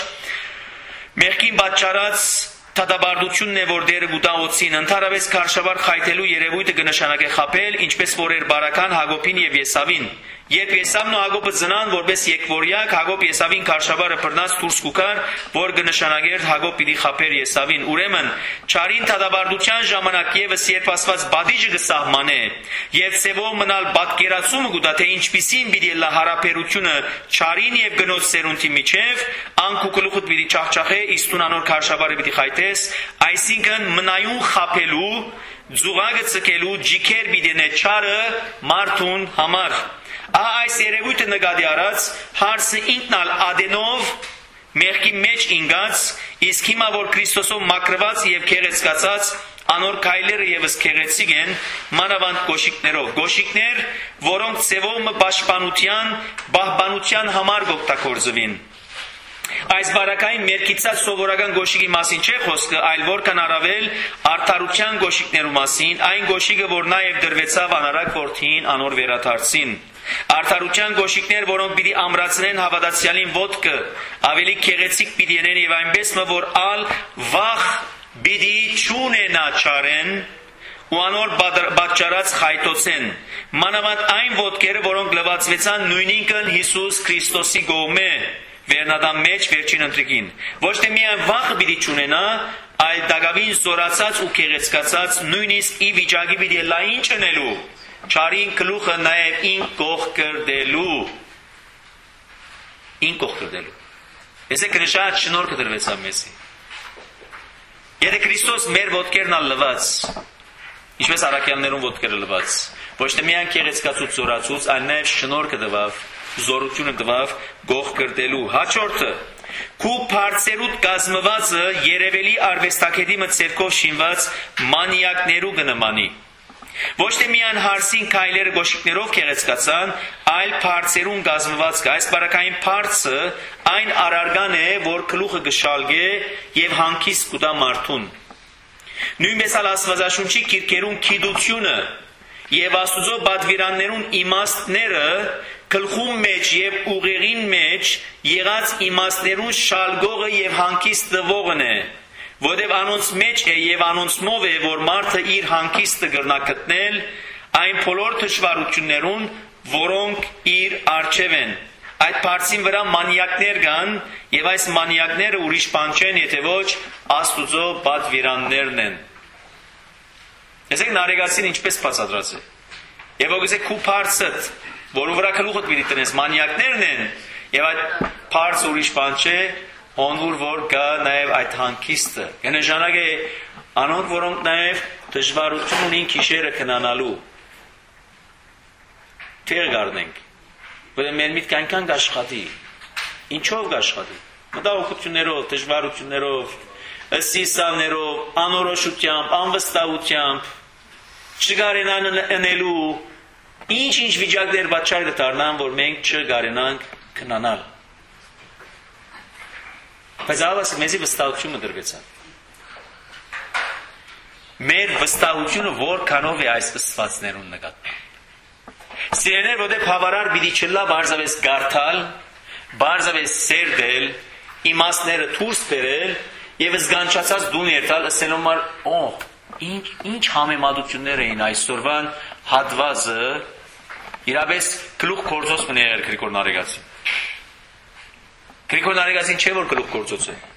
մեղքին պատճառած Թադաբարդությունն է, որ դերը գուտաղոցին ընդհանրապես քարշավար խայթելու երևույթը կնշանակե խապել, ինչպես որ էր բարական Հակոբին եւ Եսավին։ Երբ Եսավն ու Հակոբը ծնան, որպես երկվորյակ, Հակոբ Եսավին քարշավարը բռնած դուրս կուքար, որ կնշանակեր Հակոբ պիտի խապեր Եսավին։ Ուրեմն, չարին թադաբարդության ժամանակ եւս երբ ասված բադիժը կսահմանե, եւ ծևով մնալ պատկերացումը գուտա, թե ինչպիսին պիտի լա հարաբերությունը չարին եւ գնոց սերունդի միջև, անկուկլուխուտ պիտի չախչախե, իստուն անոր քարշավարը պիտի խայտես, այսինքն մնայուն խապելու, ձուղագը ցկելու, ջիքեր պիտի չարը մարդուն համար։ Ահա այս երևույթը նկատի առած հարսը ինքնալ ադենով մեղքի մեջ ինգած իսկ հիմա որ Քրիստոսով մաքրված եւ քեղեցկացած անոր քայլերը եւս քեղեցիկ են մանավանդ գոշիկներով գոշիկներ որոնք ծևոմը պաշտպանության բահբանության համար գօգտագործվին Այս բարակային մերկիցած սովորական գոշիկի մասին չէ խոսքը, այլ որքան առավել արդարության գոշիկներու մասին, այն գոշիկը, որ նաև դրվեցավ անարակ որդին անոր վերադարձին։ Արդարության գոշիկներ, որոնք պիտի ամրացնեն հավատացյալին ոտքը, ավելի քեղեցիկ պիտի լինեն եւ այնպես մը որ ալ վախ պիտի չունենա չարեն ու անոր պատճառած խայտոցեն։ Մանավանդ այն ոտքերը, որոնք լվացվեցան նույնինքն Հիսուս Քրիստոսի գոմե Վերնադամ մեջ վերջին ընտրիկին։ Ոչ թե միայն վախը պիտի չունենա, այլ դակավին զորացած ու քեղեցկացած նույնիսկ ի վիճակի պիտի լա ինչ անելու։ Չարին գլուխը նաև ին կող կրդելու։ Ին կող կրդելու։ Ես եք նշած շնորհքը դրվեցավ մեզի։ Եթե Քրիստոս մեր ոտքերն ալ լված, ինչպես առաքյալներուն ոտքերը լված, ոչ թե միայն քեղեցկացուց զորացուց, այլ նաև շնորհքը տվավ զորությունը տվավ գող կրտելու։ Հաջորդը քու բարձերուտ կազմվածը երևելի արվեստակետի մտցերքով շինված մանիակներու կնմանի։ Ոչ թե միայն հարսին քայլերը գոշիկներով գեղեցկացան, այլ բարձերուն կազմված կա։ Այս բարակային բարձը այն արարգան է, որ գլուխը գշալգե եւ հանգիստ կուտա մարդուն։ Նույնպես ալ Աստվածաշունչի կիրքերուն քիդությունը եւ Աստուծո բադվիրաններուն իմաստները գլխում մեջ եւ ուղեղին մեջ եղած իմաստներուն շալգողը եւ հանգիստ տվողն է, որտեւ անոնց մեջ է եւ անոնցմով է, որ մարդը իր հանգիստը գրնա գտնել այն բոլոր դժվարություններուն, որոնք իր առջև են։ Այդ բարձին վրա մանիակներ կան եւ այս մանիակները ուրիշ բան չեն, եթե ոչ Աստուծո բադվիրաններն են։ Եսեք նարեգացին ինչպես բացատրած է։ Եվ ոգեսեք քու բարձդ, որու վրա գլուխդ պիտի տնես, մանիակներն են, եւ այդ բարձ ուրիշ բան չէ, հոնուր որ կա նաեւ այդ հանգիստը։ Նշանակե անոնք, որոնք նաեւ դժվարություն ունին գիշերը քնանալու։ Թեր գարնենք։ Որը մեր միտքը այնքան կաշխատի։ Ինչով կաշխատի։ Մտահոգություններով, դժվարություններով, սիսաններով, անորոշությամբ, անվստահությամբ, չգարենան ընելու, ինչ-ինչ վիճակներ պատճառ կդառնան, որ մենք չգարենանք քնանալ։ Բայց ավասը մեզի վստահությունը դրվեցան։ Մեր վստահությունը որքանով է այս ըստվածներուն նկատմամբ։ Սիրեներ, որտեղ բավարար պիտի չլա բարձավես գարթալ, բարձավես սերդել, իմաստները դուրս բերել եւ զգանչացած դուն երթալ, ասելով մար, օ, ինչ ինչ համեմատություններ էին այսօրվան հատվածը, իրապես գլուխ գործոց մնի եղել Գրիգոր Նարեգացին։ Գրիգոր Նարեգացին չէ որ գլուխ գործոց է։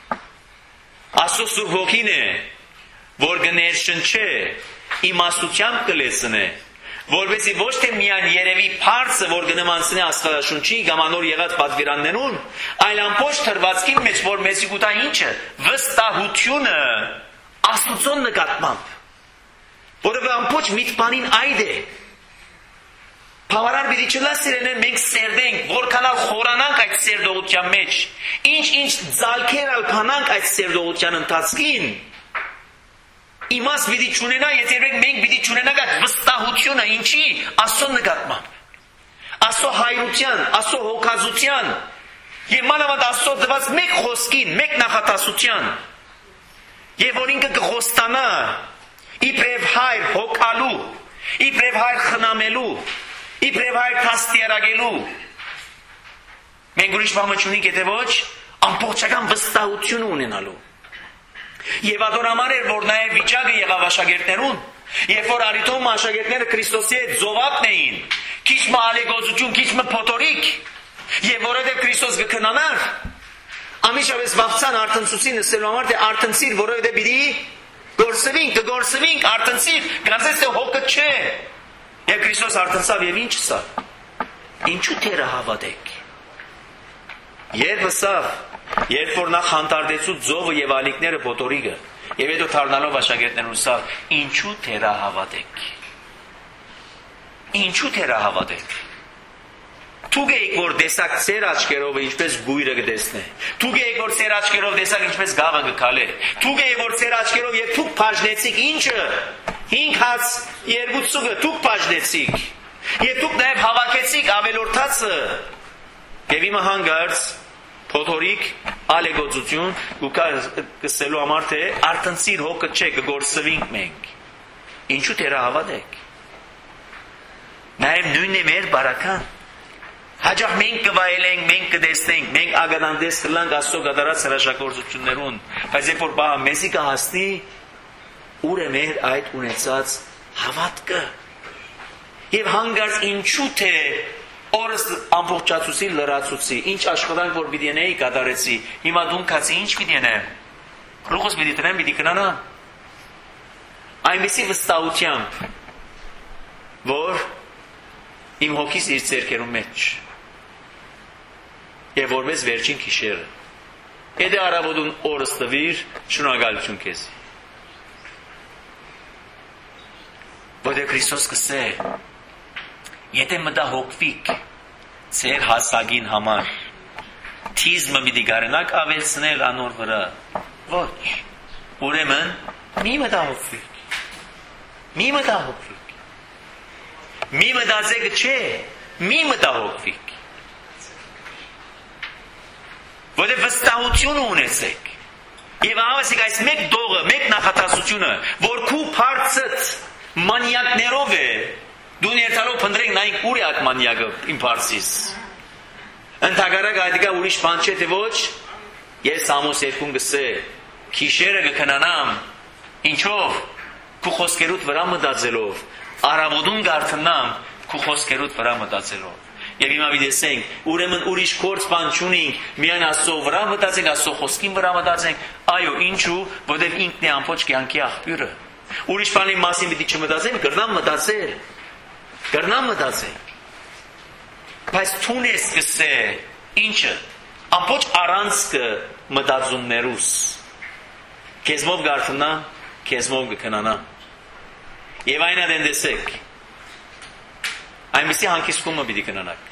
Աստծո Սուրբ Հոգին է, որ կներշնչե, իմաստությամբ կլեցնե, որովհետեւ ոչ թե միայն երևի բարձը, որ կնմանցնի Աստվածաշունչի գամանոր եղած պատվիրաններուն, այլ ամբողջ թրվածքի մեջ, որ մեզի կուտա ինչը, վստահությունը Աստծո նկատմամբ, որովհետեւ ամբողջ միտքանին այդ է։ Բավարար պիտի չլա սիրելիներ, մենք սերդենք, որքանալ խորանանք այդ սերդողության մեջ, ինչ-ինչ ձալքեր ալփանանք այդ սերդողության ընթացքին, իմաց պիտի չունենա, եթե մենք պիտի չունենանք այդ վստահությունը, ինչի, Աստծո նկատմամբ, Աստծո հայրության, Աստծո հոգազության, եւ մանավանդ Աստծո տված մեկ խոսքին, մեկ նախատասության, եւ որ ինքը կխոստանա, իբրև հայր հոգալու, իբրև հայր խնամելու, իբրև հայր քաստիարագելու, մենք ուրիշ բան չունենք, եթե ոչ ամբողջական վստահություն ունենալու։ Եվ ադորամար էր, որ նաև վիճակը եղավ աշակերտներուն, երբ որ արիթում աշակերտները Քրիստոսի հետ զովակն էին, քիչ մը ալեգոծություն, քիչ մը փոթորիկ, եւ որովհետեւ Քրիստոս կքնանար, ամիշավես վախցան արտնցուցին ասելու համար, թե արտնցիր, որովհետեւ պիտի գործվենք, կգործվենք, արտնցիր, գնացես թե հոգը չէ։ Եվ Քրիստոս արտնցավ եւ ինչ սա։ Ինչու թերը հավատեք։ Երբ ասավ, երբ որ նախ հանդարտեցու ձովը եւ ալիքները փոթորիկը, եւ հետո դառնալով աշակերտներուն ասավ, ինչու թերը հավատեք։ Ինչու թերը հավատեք։ Դուք եք որ տեսակ ծեր աչքերով ինչպես գույրը կտեսնե։ Դուք եք որ ծեր աչքերով տեսակ ինչպես գավը կքալե։ Դուք եք որ ծեր աչքերով երբ դուք բաժնեցիք ինչը, հինգ հաց երկու ծուգը դուք բաժնեցիք։ Եվ դուք նաև հավաքեցիք ավելորդածը։ Եվ հիմա հանգարց փոթորիկ ալեգոծություն ու կսելու համար թե արտնցիր հոգը չէ կգործվենք մենք։ Ինչու թերը հավատեք։ Նաև նույնն է մեր բարական։ Հաջող մենք կվայելենք, մենք կտեսնենք, մենք ագանանդես կլանք Աստծո գդարած հրաշագործություններուն, բայց երբ որ բահը մեզի կհասնի, ուր է մեր այդ ունեցած հավատքը։ Եվ հանգարց ինչու թե օրս ամբողջացուցի, լրացուցի, ինչ աշխատանք որ պիտի ենեի կատարեցի, հիմա դուն կացի ինչ պիտի ենեմ, գլուխս պիտի տնեմ, պիտի կնանամ, այնպիսի վստահությամբ, որ իմ հոգիս իր ձեռքերում մեջ եւ որպես վերջին գիշերը եթե արավոտուն օրս տվիր շնորհակալություն քեզ որտեղ Քրիստոս կսե եթե մտահոգվիկ Ձեր հասակին համար թիզմը մի դիգարենակ ավելցնել անոր վրա։ Ոչ։ Ուրեմն մի մտահոգվեք։ Մի մտահոգվեք։ Մի մտածեք չէ, մի մտահոգվեք։ Որտեղ վստահություն ունեցեք։ Եվ ավասիկ այս մեկ դողը, մեկ նախատասությունը, որ քու փարծըց մանյակներով է, դու ներթալով փնդրեք նայինք ուր է այդ մանյակը իմ փարծիս։ Ընդհակարակ այդիկա ուրիշ բան չէ թե ոչ, ես Ամոս երկուն գսե, քիշերը գքնանամ, ինչով, քու խոսքերուտ վրա մտածելով, առավոտուն գարթնամ, քու խոսքերուտ վրա մտածելով։ Եվ հիմա վիդեսենք, ուրեմն ուրիշ կորց բան չունենք, միայն Աստծո վրա մտածենք, Աստծո խոսքին վրա մտածենք, այո, ինչու, որտեղ ինքն է ամբողջ կյանքի աղբյուրը։ Ուրիշ բանի մասին պիտի չմտածենք, կրնամ մտածել, կրնամ մտածել։ Բայց թունես կսե, ինչը, ամբողջ առանցքը մտածումներուս, քեզմով գարթնա, քեզմով կքնանա։ Եվ այն ադեն դեսեք, այնպիսի հանգիստումը պիտի կնանաք։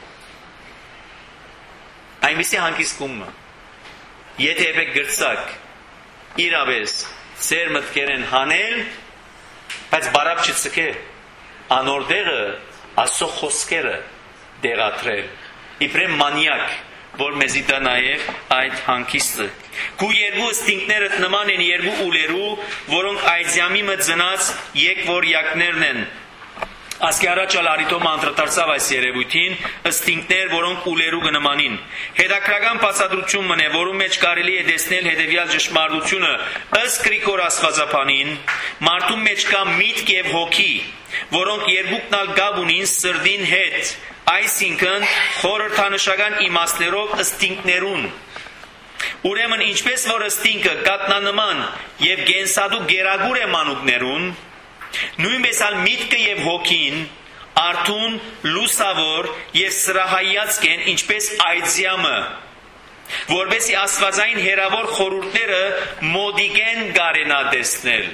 Այնպիսի հանգիստումը, եթե եպեք գրծակ, իրավես, ծեր մտքերեն հանել, բայց բարապ չծկեր, անոր դեղը, Աստծո խոսքերը դեղատրել, իբրեմ մանյակ, որ մեզի դա նաև այդ հանգիստը։ Քու երկու ստինքներըտ նման են երկու ուլերու, որոնք այծյամի մը ծնած եկվորյակներն են։ Ասկի առաջալ արիտոմ անդրատարծավ այս երևույթին, ստինքներ, որոնք ուլերու գնմանին։ Հետաքրական բացատրություն մն է, որում մեջ կարելի է տեսնել հետևյալ ճշմարտությունը, ըստ Գրիգոր աստվածապանին, մարդու մեջ կա միտք եւ հոգի, որոնք երկուքն ալ գավ ունին սրդին հետ, այսինքն խորհրդանշական իմաստներով ստինքներուն։ Ուրեմն ինչպես որ ստինքը կատնանման եւ գենսադու գերագուր է մանուկներուն, նույնպես ալ միտքը եւ հոգին արթուն, լուսավոր եւ սրահայացք են, ինչպես այծյամը, որպեսզի աստվածային հերավոր խորհուրդները մոդիկ են գարենա տեսնել։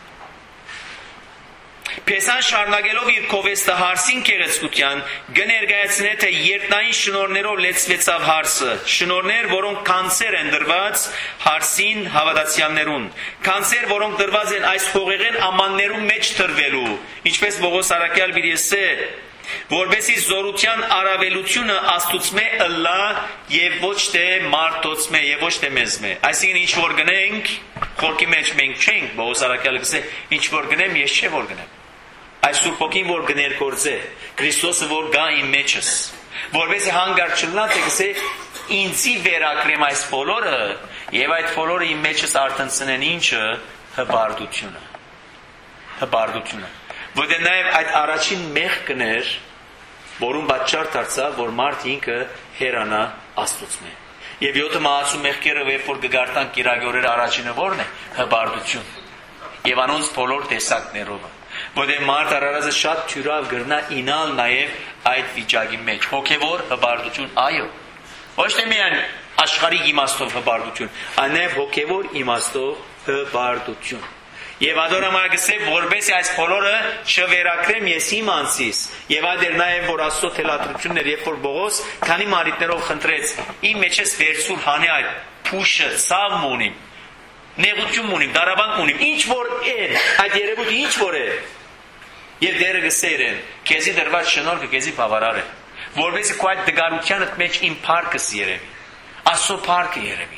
Փեսան շարունակելով իր քովեստը հարսին գեղեցկության կներկայացնե, թե երկնային շնորներով լեցվեցավ հարսը, շնորներ, որոնք կանցեր են դրված հարսին հավատացյալներուն, կանցեր, որոնք դրված են այս հողեղեն ամաններում մեջ տրվելու, ինչպես Պողոս առաքյալ բիդեսե, որպեսզի զորության առավելությունը Աստուծմե ըլլա եւ ոչ թե մարդոցմե եւ ոչ թե մեզմե։ Այսինքն ինչ որ գնենք, խորքի մեջ մենք չենք, Պողոս առաքյալը գսե, ինչ որ գնեմ, ես չէ որ գնեմ։ Այս Սուրբ Հոգին որ գներգործե, Քրիստոսը որ գա իմ մեջս, որպեսզի հանգարտ չլնա, թե գսե ինձի վերակրեմ այս բոլորը եւ այդ բոլորը իմ մեջս արտնցնեն ինչը հբարդությունը։ Հբարդությունը։ Որտեղ նաեւ այդ առաջին մեղքն էր, որում պատճառ դարձավ, որ մարդ ինքը հերանա Աստծոյ։ Եվ յոթը մահացու մեղքերը երբ որ կգարտան կիրագորեր առաջինը որն է, հբարդություն։ Եվ անոնց բոլոր տեսակներով։ Որտեղ մարդ առարազը շատ թյուրավ գրնա ինալ նաև այդ վիճակի մեջ։ Հոգևոր հբարդություն, այո։ Ոչ թե միայն աշխարհիկ իմաստով հբարդություն, այլ նաև հոգևոր իմաստով հբարդություն։ Եվ ադորամարգսե որբեսի այս բոլորը չվերակրեմ ես իմ անձիս։ Եվ այդ էր նաև որ Աստծո թելադրությունն էր, երբ որ Պողոս քանի մարիտներով խնդրեց, իմ մեջս վերցուր հանե այդ փուշը, ցավն ունիմ, նեղություն ունիմ, դարաբանք ունիմ, ինչ որ է, այդ երևույթը ինչ որ է։ Եվ դերը գսերեն, քեզի դրված շնորհքը քեզի բավարար է, որովհետեւ քո այդ դգարությանդ մեջ իմ փառքս երևի, Աստծո փառքը երևի,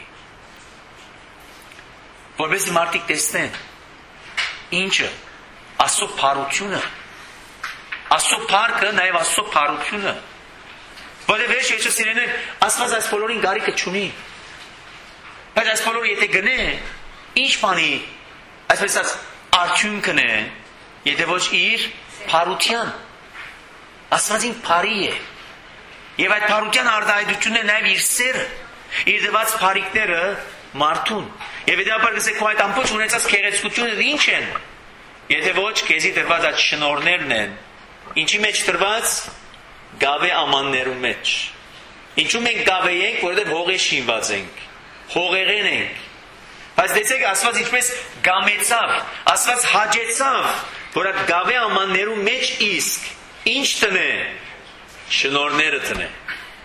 որովհետեւ մարդիկ տեսնեն ինչը, Աստծո փառությունը, Աստծո փառքը նաև Աստծո փառությունը, որովհետեւ վերջ ես սիրենել, Աստված այս բոլորին գարիկը չունի, բայց այս բոլորը եթե գնե, ինչ բանի, այսպես ասած արդյունքն է, եթե ոչ իր փառության, Աստվածին փառի է, եւ այդ փառության արտահայտությունն է նաև իր սերը, իր դված փառիկները մարդուն, եւ հետեւաբար գսեք քո այդ ամբողջ ունեցած քեղեցկությունները ինչ են, եթե ոչ քեզի դրված այդ շնորներն են, ինչի մեջ դրված գավե ամաններու մեջ, ինչու մենք գավե ենք, որովհետեւ հողե շինված ենք, հողեղեն ենք, բայց դեցեք Աստված ինչպես գամեցավ, Աստված հաջեցավ, որ այդ գավե ամաններու մեջ իսկ ինչ տնե, շնորները տնե,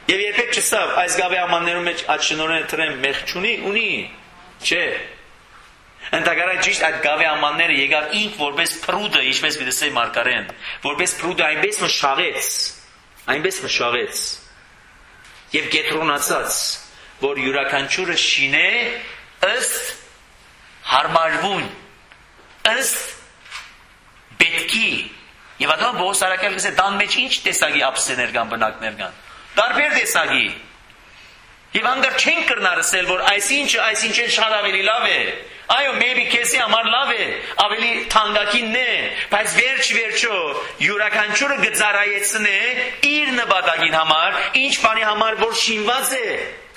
Եվ երբեք չսավ այս գավի ամաններում մեջ այդ շնորհները տրեմ մեղ չունի, ունի, չէ։ Ընդհանրապես ճիշտ այդ գավի ամանները եկավ ինք որպես փրուդը, ինչպես դիտեսե մարգարեն, որպես փրուդը այնպես մշաղեց, այնպես մշաղեց եւ գետրոնացած, որ յուրաքանչյուրը շինե ըստ հարմարվուն, ըստ պետքի։ Եվ ադամ Պողոս առաքյալը գսե դան մեջ ինչ տեսակի ափսեներ կան, բնակներ կան, տարբեր տեսակի։ Եվ անգար չեն կրնարսել, որ այսինչը, այսինչը շատ ավելի լավ է։ Այո, maybe քեզի համար լավ է, ավելի թանկագինն է, բայց վերջ վերջո յուրաքանչյուրը գծարայեցնե իր նպատակին համար, ինչ բանի համար, որ շինված է։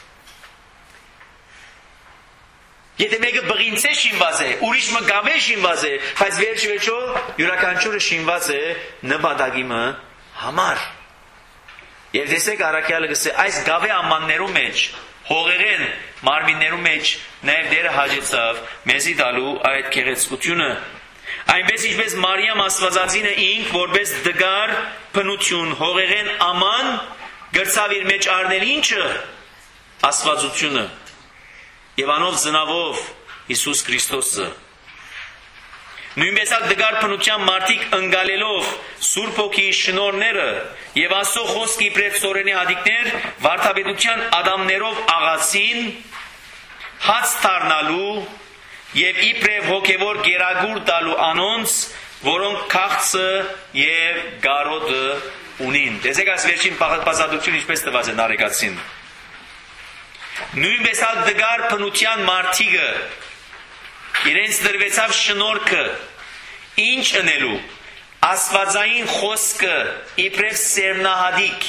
Եթե մեկը բղինց է շինված է, ուրիշ մը գավ է շինված է, բայց վերջ վերջո յուրաքանչյուրը շինված է նպատակի համար։ Եվ տեսեք առաքյալը գսե այս գավե ամաններու մեջ, հողերեն մարմիններու մեջ նաև դերը հաջեցավ մեզի տալու այդ գեղեցկությունը։ Այնպես ինչպես Մարիամ Աստվածածինը ինք որպես դգար բնություն հողերեն աման գրծավ իր մեջ առնել ինչը Աստվածությունը եւ անով զնավով Հիսուս Քրիստոսը։ Նույնպես այդ դգար բնության մարդիկ ընկալելով Սուրբ Հոգիի շնորհները եւ Աստծո խոսքի իբրև սորենի հադիկներ վարդապետության ադամներով աղացին հաց դառնալու եւ իբրև հոգեվոր գերագուր տալու անոնց, որոնք քաղցը եւ գարոդը ունին։ Տեսեք այս վերջին բացատրությունը ինչպես տված է նարեկացին։ Նույնպես այդ դգար բնության մարդիկը իրենց դրվեցավ շնորհքը ինչ ընելու աստվածային խոսքը իբրև սերմնահադիկ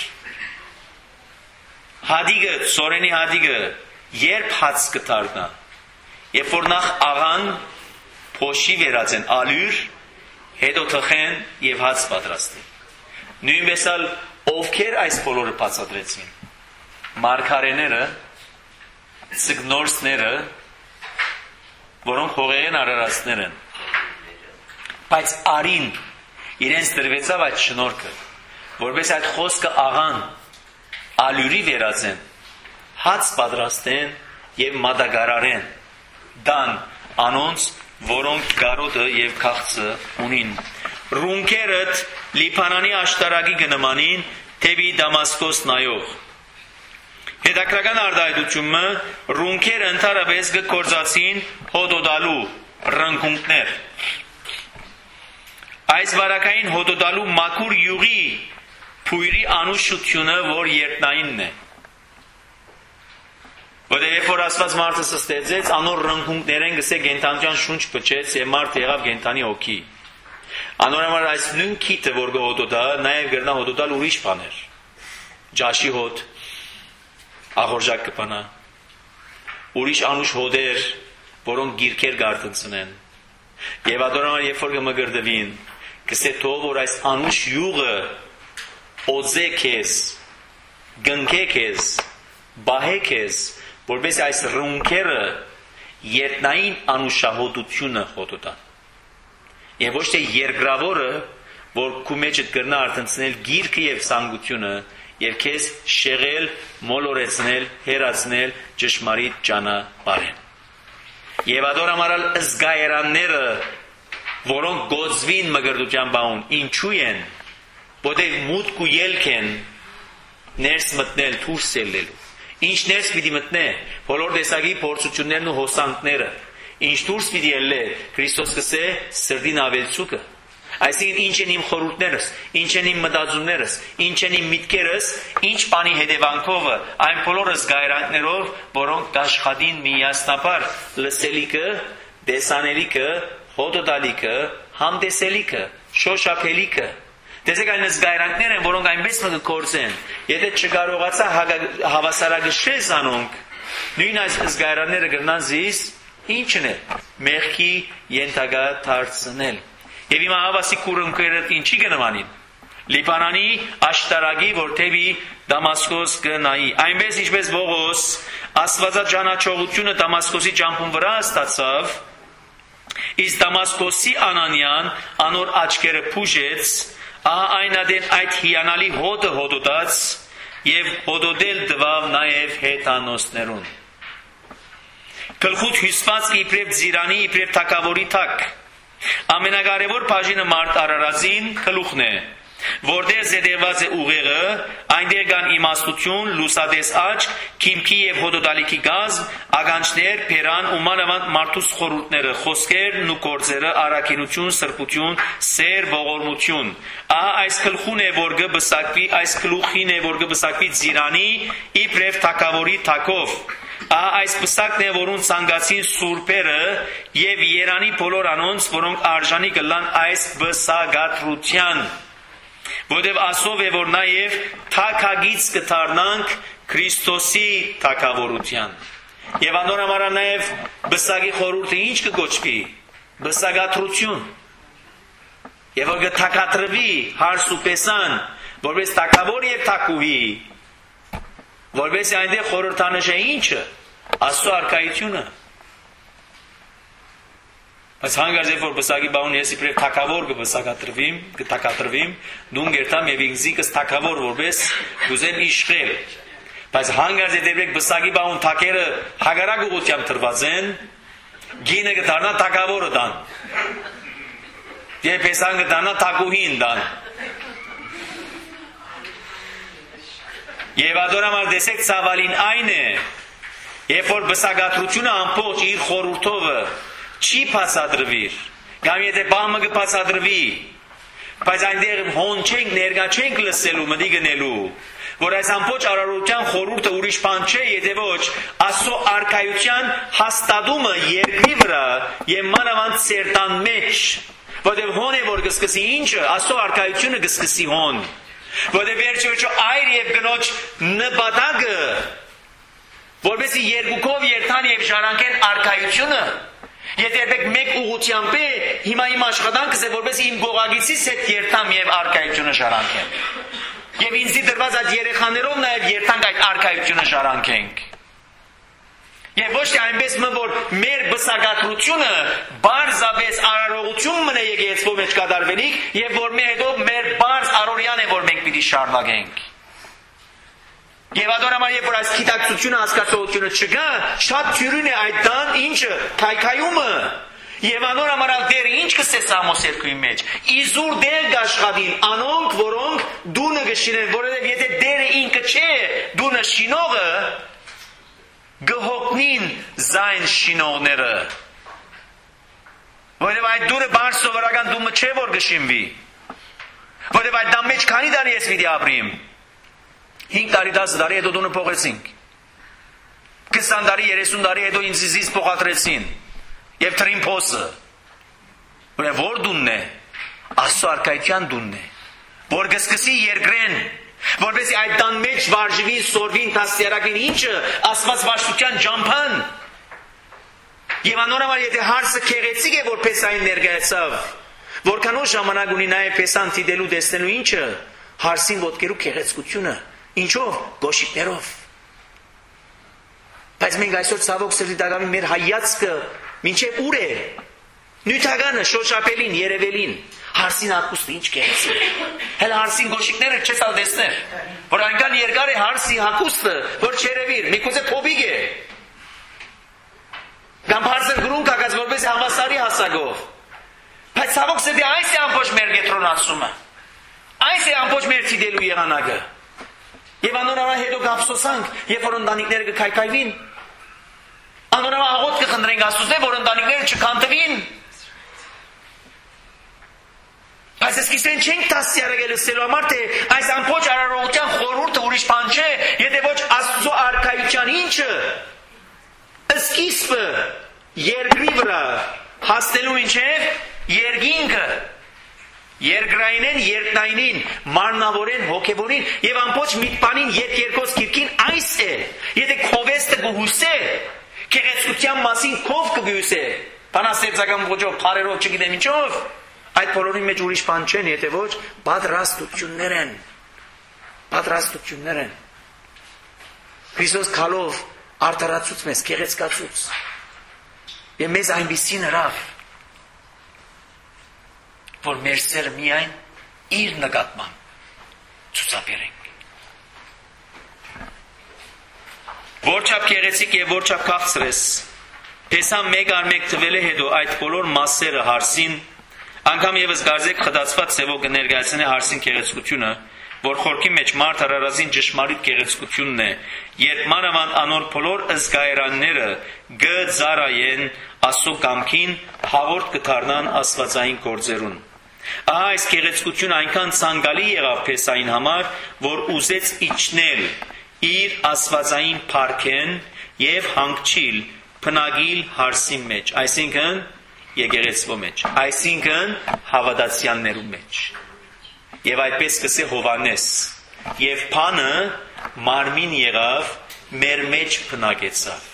հադիգը սորենի հադիգը երբ հաց կդառնա երբ որ նախ աղան փոշի վերածեն ալյուր հետո թխեն եւ հաց պատրաստեն նույնպես ալ ովքեր այս բոլորը բացատրեցին մարգարեները ցգնորսները որոնք հողերեն արարածներ են բայց արին իրենց դրվեցավ այդ շնորհքը որպես այդ խոսքը աղան ալյուրի վերածեն հաց պատրաստեն եւ մատակարարեն դան անոնց որոնք գարոդը եւ քաղցը ունին ռունքերդ լիբանանի աշտարակի գնմանին թեւի Դամասկոս նայող հետաքրական արտահայտությունը ռունքերը ընդհանրապես գործածին հոդոդալու ռնկունքներ այս վարակային հոդոդալու մաքուր յուղի փույրի անուշությունը որ երտնայինն է որտեղ երբ որ Աստված մարդը ստեղծեց անոր ռնկունքներեն գսե գենտանության շունչ փչեց եւ մարդ եղավ գենտանի հոգի անորոմար այս նույն քիթը որ գոհոդոդա նաեւ գրնա հոդոդալ ուրիշ բաներ ջաշի հոդ աղորժակ կպանա ուրիշ անուշ հոդեր որոնք գիրքեր գարտնցնեն եւ ադորոմար երբ որ կմգրդվին կսե թող որ այս անուշ յուղը օձե քեզ գնքե քեզ բահե քեզ որպես այս ռունքերը երտնային անուշահոդությունը հոդոտան եւ ոչ թե երկրավորը որ քու մեջդ կրնա արտնցնել գիրքը եւ սանգությունը եւ քեզ շեղել, մոլորեցնել, հերացնել ճշմարիտ ճանապարհին։ Եվ ադորամարալ զգայրանները, որոնք գոծվին մգրդության բաուն, ինչու են, որտեղ մուտք ու ելք են ներս մտնել, դուրս ելնելու։ Ինչ ներս պիտի մտնե, բոլոր տեսակի փորձություններն ու հոսանքները, ինչ դուրս պիտի ելնե, Քրիստոս կսե սրտին ավելցուկը։ Այսինքն ինչ են իմ խորհուրդներս, ինչ են իմ մտածումներս, ինչ են իմ միտքերս, ինչ բանի հետևանքով այն բոլորը զգայրանքներով, որոնք կաշխատին միասնաբար լսելիքը, տեսանելիքը, հոդոդալիքը, համտեսելիքը, շոշափելիքը։ Տեսեք այն զգայրանքներ են, որոնք այնպես կգործեն, եթե չկարողացա հավասարակշռել անոնք, նույն այս զգայրանները կգնան զիս ինչն է, մեղքի ենթակա դարձնել։ Եվ հիմա հավասի կուրունքերը ինչի կնմանին։ Լիբանանի աշտարակի որտեւի Դամասկոս կնայի։ Այնպես ինչպես Ողոս Աստվածած ճանաչողությունը Դամասկոսի ճամփուն վրա ստացավ, իսկ Դամասկոսի Անանյան անոր աչքերը փուժեց, ահա այն ադեն այդ հիանալի հոտը հոտոտած, եւ օդոդել դվավ նաեւ հետանոսներուն։ Գլխուտ հյուսված իբրև ձիրանի, իբրև թակավորի թակ։ Ամենակարևոր բաժինը մարդ արարածին գլուխն է, որտեղ զետեղված է ուղեղը, այնտեղ կան իմաստություն, լուսադես աչք, քիմքի եւ հոդոդալիքի գազմ, ականջներ, փերան ու մանավանդ մարդուս խորհուրդները, խոսքերն ու գործերը, առաքինություն, սրբություն, սեր, ողորմություն։ Ահա այս գլխուն է, որ կբսակվի, այս գլուխին է, որ կբսակվի ձիրանի, իբրև թակավորի թակով։ Ահա այս պսակն է, որուն ցանկացին սուրբերը եւ Երանի բոլոր անոնց, որոնք արժանի կլան այս բսակադրության։ Որտեւ ասով է, որ նաեւ թակագից կդառնանք Քրիստոսի թակավորության։ Եվ անոր համար նաեւ բսակի խորհուրդը ինչ կգոչվի։ Բսակադրություն։ Եվ որ կթակադրվի հարս ու պեսան, որպես թակավոր եւ թակուհի, որպես այնտեղ խորհրդանշ է ինչը, Աստծո արքայությունը։ Բայց հանգարց երբ որ բսակի բանուն ես իբրև թակավոր կբսակադրվիմ, կթակադրվիմ, դուն գերտամ եւ ինձիկս թակավոր որպես գուզեմ իշխել։ Բայց հանգարց երբ բսակի բանուն թակերը հագարակ ուղղությամբ տրված են, գինը կդառնա թակավորը դան։ Երբ հեսան կդառնա թակուհին դան։ Եվ ադորամար դեսեք ցավալին այն է, երբ որ բսակադրությունը ամբողջ իր խորհուրդովը չի բացադրվիր, կամ եթե բամը կբացադրվի, բայց այնտեղ հոն չենք, ներկա չենք լսելու, մտի գնելու, որ այս ամբողջ արարության խորհուրդը ուրիշ բան չէ, եթե ոչ Աստծո արքայության հաստատումը երկրի վրա եւ մանավանդ սերտան մեջ, որտեղ հոն է որ կսկսի ինչը, Աստծո արքայությունը կսկսի հոն, որտեղ վերջո այր եւ գնոջ նպատակը, որովհետեւ երկուքով երթան եւ շարանկեն արքայությունը, եթե երբեք մեկ ուղղությամբ է, հիմա իմ աշխատանքս է, որովհետեւ իմ գողագիցից հետ երթամ եւ արքայությունը շարանկեմ։ Եվ ինձի դրված այդ երեխաներով նաեւ երթանք այդ արքայությունը շարանկենք։ Եվ ոչ թե այնպես մը որ մեր բսակադրությունը բարձաբես արարողություն մնա եկեղեցու մեջ կատարվելիք եւ որ մեր հետո մեր բարձ առօրյան է որ մենք պիտի շարունակենք։ Եվ ադորամար երբ որ այս գիտակցությունը հասկացողությունը չկա, շատ թյուրին է այդ դան ինչը քայքայումը։ Եվ անոր համար դերը ինչ կսես Ամոս երկուի մեջ։ Իզուր դեր գաշխատին անոնք, որոնք դունը գշինեն, որովհետեւ եթե դերը ինքը չէ, դունը շինողը գհոգնին զայն շինողները։ Որովհետև այդ դուրը բար սովորական դումը չէ որ գշինվի։ Որովհետև այդ դամ մեջ քանի տարի ես պիտի ապրիմ։ հինգ տարի, դասը տարի հետո դունը փոխեցինք։ քսան տարի, երեսուն տարի հետո ինձ զիս փոխադրեցին։ Եվ թրին փոսը։ Որովհետև որ դունն է, Աստծո արքայության դունն է, որ կսկսի երկրեն, որովհետեւ այդ տան մեջ վարժվի, սորվին, դաստիարակին ինչը, Աստված վարժության ջամփան։ Եվ անորոմալ եթե հարցը քեղեցիկ է, որ Փեսային ներկայացավ, որքանով ժամանակ ունի նաև Փեսան դիտելու տեսնելու ինչը, հարսին ոտքերու քեղեցկությունը, ինչով, գոշիկներով։ Բայց մենք այսօր ցավոք սրտի դակամի մեր հայացքը մինչև ուր է, նյութականը, շոշափելին, երևելին, հարսին ակուստը ինչ կեղեցիկ։ Հել հարսին գոշիկները չես ալ տեսներ, որ այնքան երկար է հարսի հակուստը, որ չերևիր, միգուցե փոբիկ է։ Կամ հարսը գրուն կակած, որպես հավասարի հասակով։ Բայց ցավոք սրտի այս է ամբողջ մեր կենտրոնացումը։ Այս է ամբողջ մեր դիտելու եղանակը։ Եվ անորոմալ հետո կափսոսանք, երբ որ ընտանիքները կքայքայվին, անորոմալ աղոտ կխնդրենք Աստծուց, որ ընտանիքները չքանթվին։ Բայց սկիզբեն չենք դաստիարակել լսելու համար, թե այս ամբողջ արարողության խորհուրդը ուրիշ բան չէ, եթե ոչ Աստծո արքայության ինչը, սկիզբը երկրի վրա հասնելու ինչև երկինքը, երկրայինեն, երկնայինին, մարմնավորեն, հոգևորին եւ ամբողջ միտպանին երկ երկոս գիրքին այս է։ Եթե քովեստը գուհուսե, քեղեցկության մասին քով կգուհուսե, բանաստեղծական ոճով, բարերով չգիտեմ ինչով, այդ բոլորի մեջ ուրիշ բան չեն, եթե ոչ պատրաստություններ են։ Պատրաստություններ են։ Քրիստոս քալով արդարացուց մեզ, քեղեցկացուց։ Եվ մեզ այնպիսին հրավ, որ մեր սերը միայն իր նկատմամբ ցուցաբերենք։ Որչափ գեղեցիկ եւ որչափ քաղցր ես, տեսամ մեկ առ մեկ թվել է հետո այդ բոլոր մասերը հարսին, անգամ եւս գարձեք խդացված ցևով կներկայացնե հարսին գեղեցկությունը, որ խորքի մեջ մարդ արարածին ճշմարիտ գեղեցկությունն է, երբ մանավանդ անոր բոլոր ըզգայրանները գծարայեն Աստծո կամքին, հաղորդ կդառնան աստվածային գործերուն։ Ահա այս գեղեցկությունը այնքան ցանկալի եղավ Փեսային համար, որ ուզեց իջնել իր աստվածային փառքեն եւ հանգչիլ փնագիլ հարսի մեջ, այսինքն եկեղեցվո մեջ, այսինքն հավատացյալներու մեջ։ Եվ այդպես կսե Հովանես, եւ փանը մարմին եղավ, մեր մեջ փնագեցավ։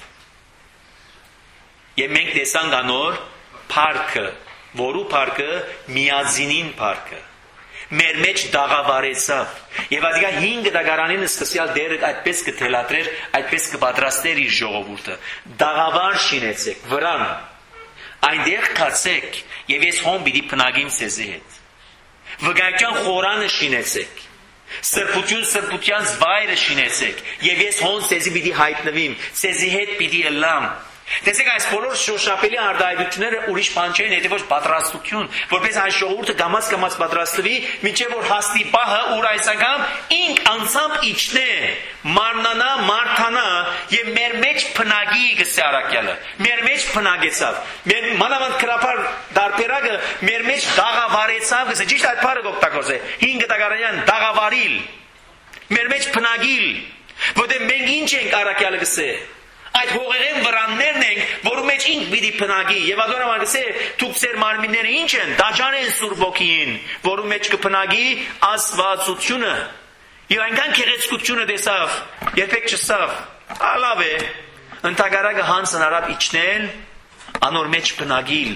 Եվ մենք տեսանք անոր փառքը, որու փառքը միածինին փառքը, մեր մեջ դաղավարեցավ։ Եվ adiga հինգ դագարանին սկսյալ դերը այդպես կթելադրեր, այդպես կպատրաստեր իր ժողովուրդը։ Դաղավար շինեցեք, վրան, այնտեղ կացեք, եւ ես հոմ պիտի փնագիմ ցեզի հետ։ Վգայության խորանը շինեցեք, սրբություն սրբության զվայրը շինեցեք, եւ ես հոն ցեզի պիտի հայտնվիմ, ցեզի հետ պիտի ըլլամ։ Տեսեք այս բոլոր շոշափելի արտահայտությունները ուրիշ բան չեն, եթե ոչ պատրաստություն, որպես այս ժողովուրդը գամած գամած պատրաստվի, մինչև որ հասնի պահը, ուր այս անգամ ինք անցամբ իջնե, մարմնանա, մարթանա եւ մեր մեջ փնագի գսե արակյալը, մեր մեջ փնագեցավ, մեր մանավանդ քրապար դարբերակը մեր մեջ դաղավարեցավ, գսե ճիշտ այդ բառը օգտագործե, հինգ տակարանյան դաղավարիլ, մեր մեջ փնագիլ, որտեղ մենք ինչ ենք արակյալը գսե այդ հողերեն վրաններն ենք, որու մեջ ինք պիտի փնագի, եւ ಅದոն համար գսե դուք ձեր մարմինները ինչ են, դաջան են Սուրբ Ոգին, որու մեջ կփնագի աստվածությունը, եւ այնքան գեղեցկությունը տեսավ, երբեք չսավ, ալավ է, ընդհանրակը հանցն արավ իջնել, անոր մեջ փնագիլ։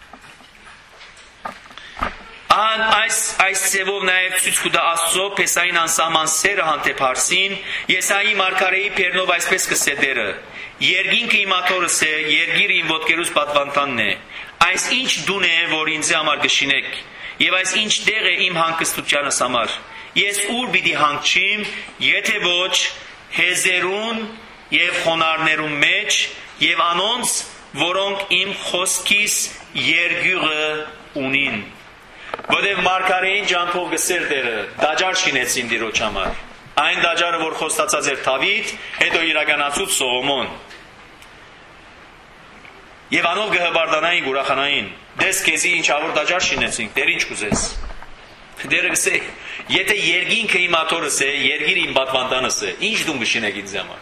Ան այս այս ծևով նաև ցույց կտա Աստծո Փեսային անսահման սերը հանդեպ հարսին, Եսայի մարգարեի բերնով այսպես կսե դերը. Երգինքը իմ աթորս է, երգիրը իմ ոտքերուս պատվանդանն է, այս ինչ դուն է, որ ինձ համար գշինեք, եւ այս ինչ տեղ է իմ հանգստությանս համար, ես ուր պիտի հանգչիմ, եթե ոչ հեզերուն եւ խոնարներուն մեջ եւ անոնց, որոնք իմ խոսքիս երգյուղը ունին։ Որտեղ մարգարեին ջանքով գսեր դերը, դաջար շինեցին դիրոջ համար։ Այն դաջարը, որ խոստացած էր Դավիթ, հետո իրականացուց Սողոմոն։ Եվ անով գհբարդանային գուրախանային, դες քեզի ինչավոր դաջար շինեցինք, դեր ինչ կուզես։ Դերը գսե, եթե երգինքը իմ աթորս է, երգիրը իմ պատվանդանս է, ինչ դու մշինեք ինձ համար։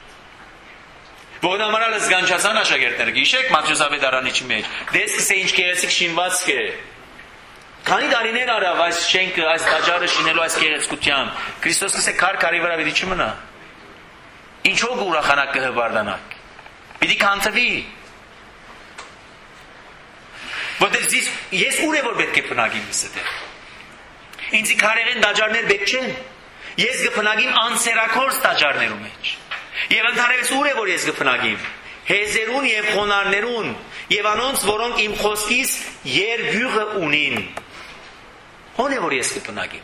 Որն ամարալ զգանչացան աշակերտները, գիշեք Մատթեոս ավետարանիչի մեջ, դες կսե ինչ գեղեցիկ շինվածք է։ Քանի տարիներ արավ այս շենքը, այս դաջարը շինելու այս գեղեցկությամբ, Քրիստոս կսե քար քարի վրա պիտի չմնա։ Ինչո՞վ ուրախանակ կհբարդանաք։ Պիտի կանթվի։ Որտեղ ես ուր է որ պետք է փնագիմ մսդե։ Ինձի քարերեն դաջարներ պետք չեն։ Ես կփնագիմ անսերակորս դաջարներու մեջ։ Եվ ընդհանրապես ուր է որ ես կփնագիմ։ Հեզերուն եւ խոնարներուն եւ անոնց, որոնք իմ խոսքից երգյուղը ունին։ Հոն է որ ես կփնագիմ։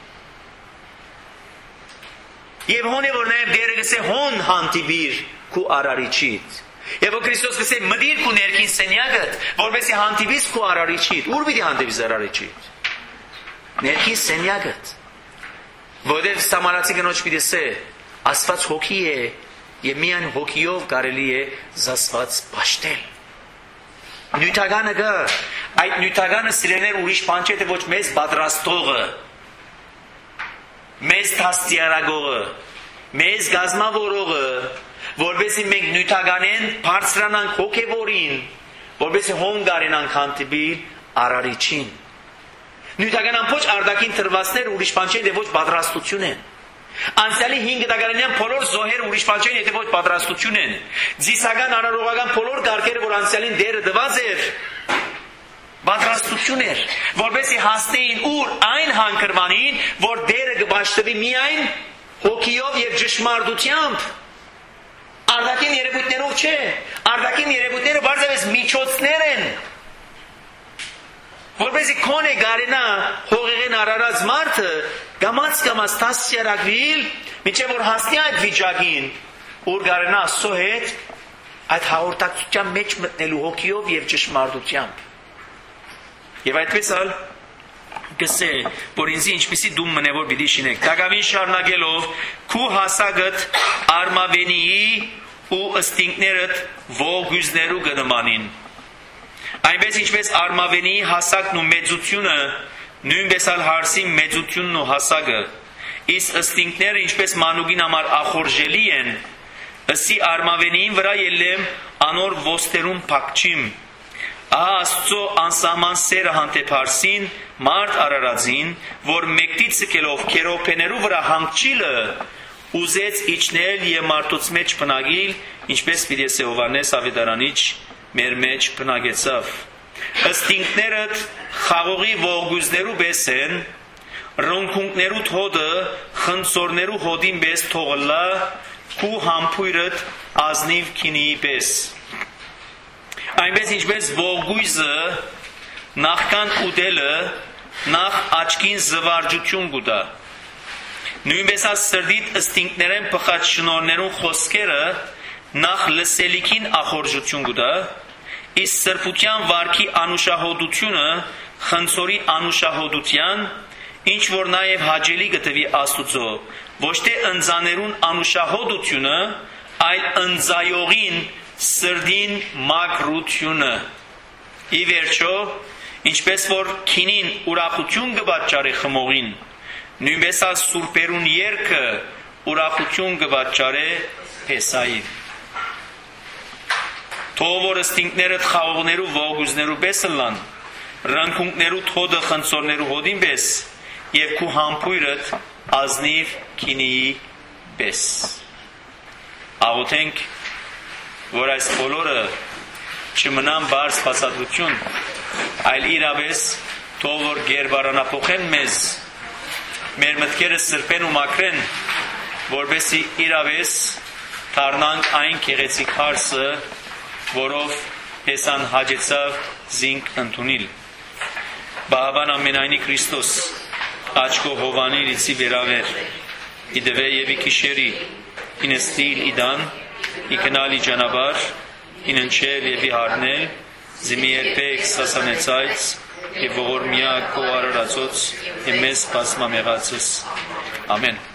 Եվ հոն է որ նաև դերը գսե հոն հանդիպիր քու արարիչիդ։ Եվ որ Քրիստոս գսե մդիր քու ներքին սենյակդ, որովհետեւ հանդիպիս քու արարիչիդ։ Ուր պիտի հանդիպիս արարիչիդ։ Ներքին սենյակդ։ Որովհետեւ Սամարացի կնոջ պիտի ասե, Աստված հոգի է, եւ միայն հոգիով կարելի է զասված պաշտել։ Նյութականը գա, այդ նյութականը սիրելներ ուրիշ բան չէ, թե ոչ մեզ պատրաստողը, մեզ դաստիարակողը, մեզ գազմավորողը, որովհետեւ մենք նյութականեն բարձրանանք հոգևորին, որովհետեւ հոն գարենանք հանդիպիլ արարիչին։ Նյութական ամբողջ արդակին թրվածներ ուրիշ բան չէ, թե ոչ պատրաստություն են։ Անցյալի հինգ դագարանյան բոլոր զոհերը ուրիշ բան չեն, եթե ոչ պատրաստություն են։ Ձիսական անարողական բոլոր կարգերը, որ անցյալին դերը դված էր, պատրաստություն էր, որպեսզի հասնեին ուր այն հանգրվանին, որ դերը կպաշտվի միայն հոգիով եւ ճշմարտությամբ։ Արդակին երևույթներով չէ, արդակին երևույթները բարձրապես միջոցներ են, որպեսզի քոնե գարենա հողեղեն արարած մարդը գամած գամած դաստիարակվիլ, մինչև որ հասնի այդ վիճակին, որ գարենա Աստծո հետ այդ հաղորդակցության մեջ մտնելու հոգիով եւ ճշմարտությամբ։ Եվ այդպես ալ գսե, որ ինձ ինչպիսի դում մնե որ պիտի շինեք։ Դակավին շարունակելով քու հասագդ արմավենիի ու ըստինքներդ ողգույզներու գնմանին։ Այնպես ինչպես արմավենիի հասակն ու մեծությունը, նույնպես ալ հարսի մեծությունն ու հասակը, իսկ ըստինքները ինչպես մանուկին համար ախորժելի են, ըսի արմավենիին վրա ելեմ անոր ոստերուն փակչիմ։ Ահա Աստծո անսահման սերը հանդեպ հարսին մարդ արարածին, որ մեկտի ցկելով քերոփեներու վրա հանգչիլը ուզեց իջնել եւ մարդուց մեջ բնագիլ, ինչպես Պիտեսե Հովանես Ավետարանիչ մեր մեջ բնագեցավ։ Ըստինքներդ խաղողի ողգույզներու պես են, ռոնքունքներու հոդը խնձորներու հոդին պես թողլա, քու համբույրդ ազնիվ քինիի պես։ Այնպես ինչպես ողգույզը նախքան ուտելը նախ աչքին զվարճություն կուտա։ Նույնպես ալ սրդիդ ըստինքներեն պխած շնորներուն խոսքերը նախ լսելիքին ախորժություն կուտա, իսկ սրբության վարքի անուշահոդությունը խնձորի անուշահոդության, ինչ որ նաև հաճելի գտվի Աստուծո, ոչ թե ընձաներուն անուշահոդությունը, այլ ընձայողին սրդին մաքրությունը։ Ի վերջո, ինչպես որ քինին ուրախություն կպատճառի խմողին, նույնպես ալ սուրբերուն երգը ուրախություն կպատճառի Փեսային։ Թող որ ըստինքներդ խաղողներու ողգույզներու պես լան, ռնքունքներու հոդը խնձորներու հոդին պես, եւ քու համբույրդ ազնիվ քինիի պես։ Աղոթենք, որ այս բոլորը չմնան բարձ բացատրություն, այլ իրավես թող որ գերբարանափոխեն մեզ, մեր մտքերը սրբեն ու մաքրեն, որպեսզի իրավես դառնանք այն գեղեցիկ հարսը, որով Հեսան հաջեցավ զինք ընդունել։ Բահավան ամենայնի Քրիստոս, աչքո հովանի լիցի վերավեր, իդվե և ի կիշերի, ինստիլ իդան, իքնալ ի ճանապար, ինընչել և ի հարնել, զիմի երբեք սասանեցայց, և ողորմյա քո արարածոց, և մեզ բազմամեղացս։ Ամեն։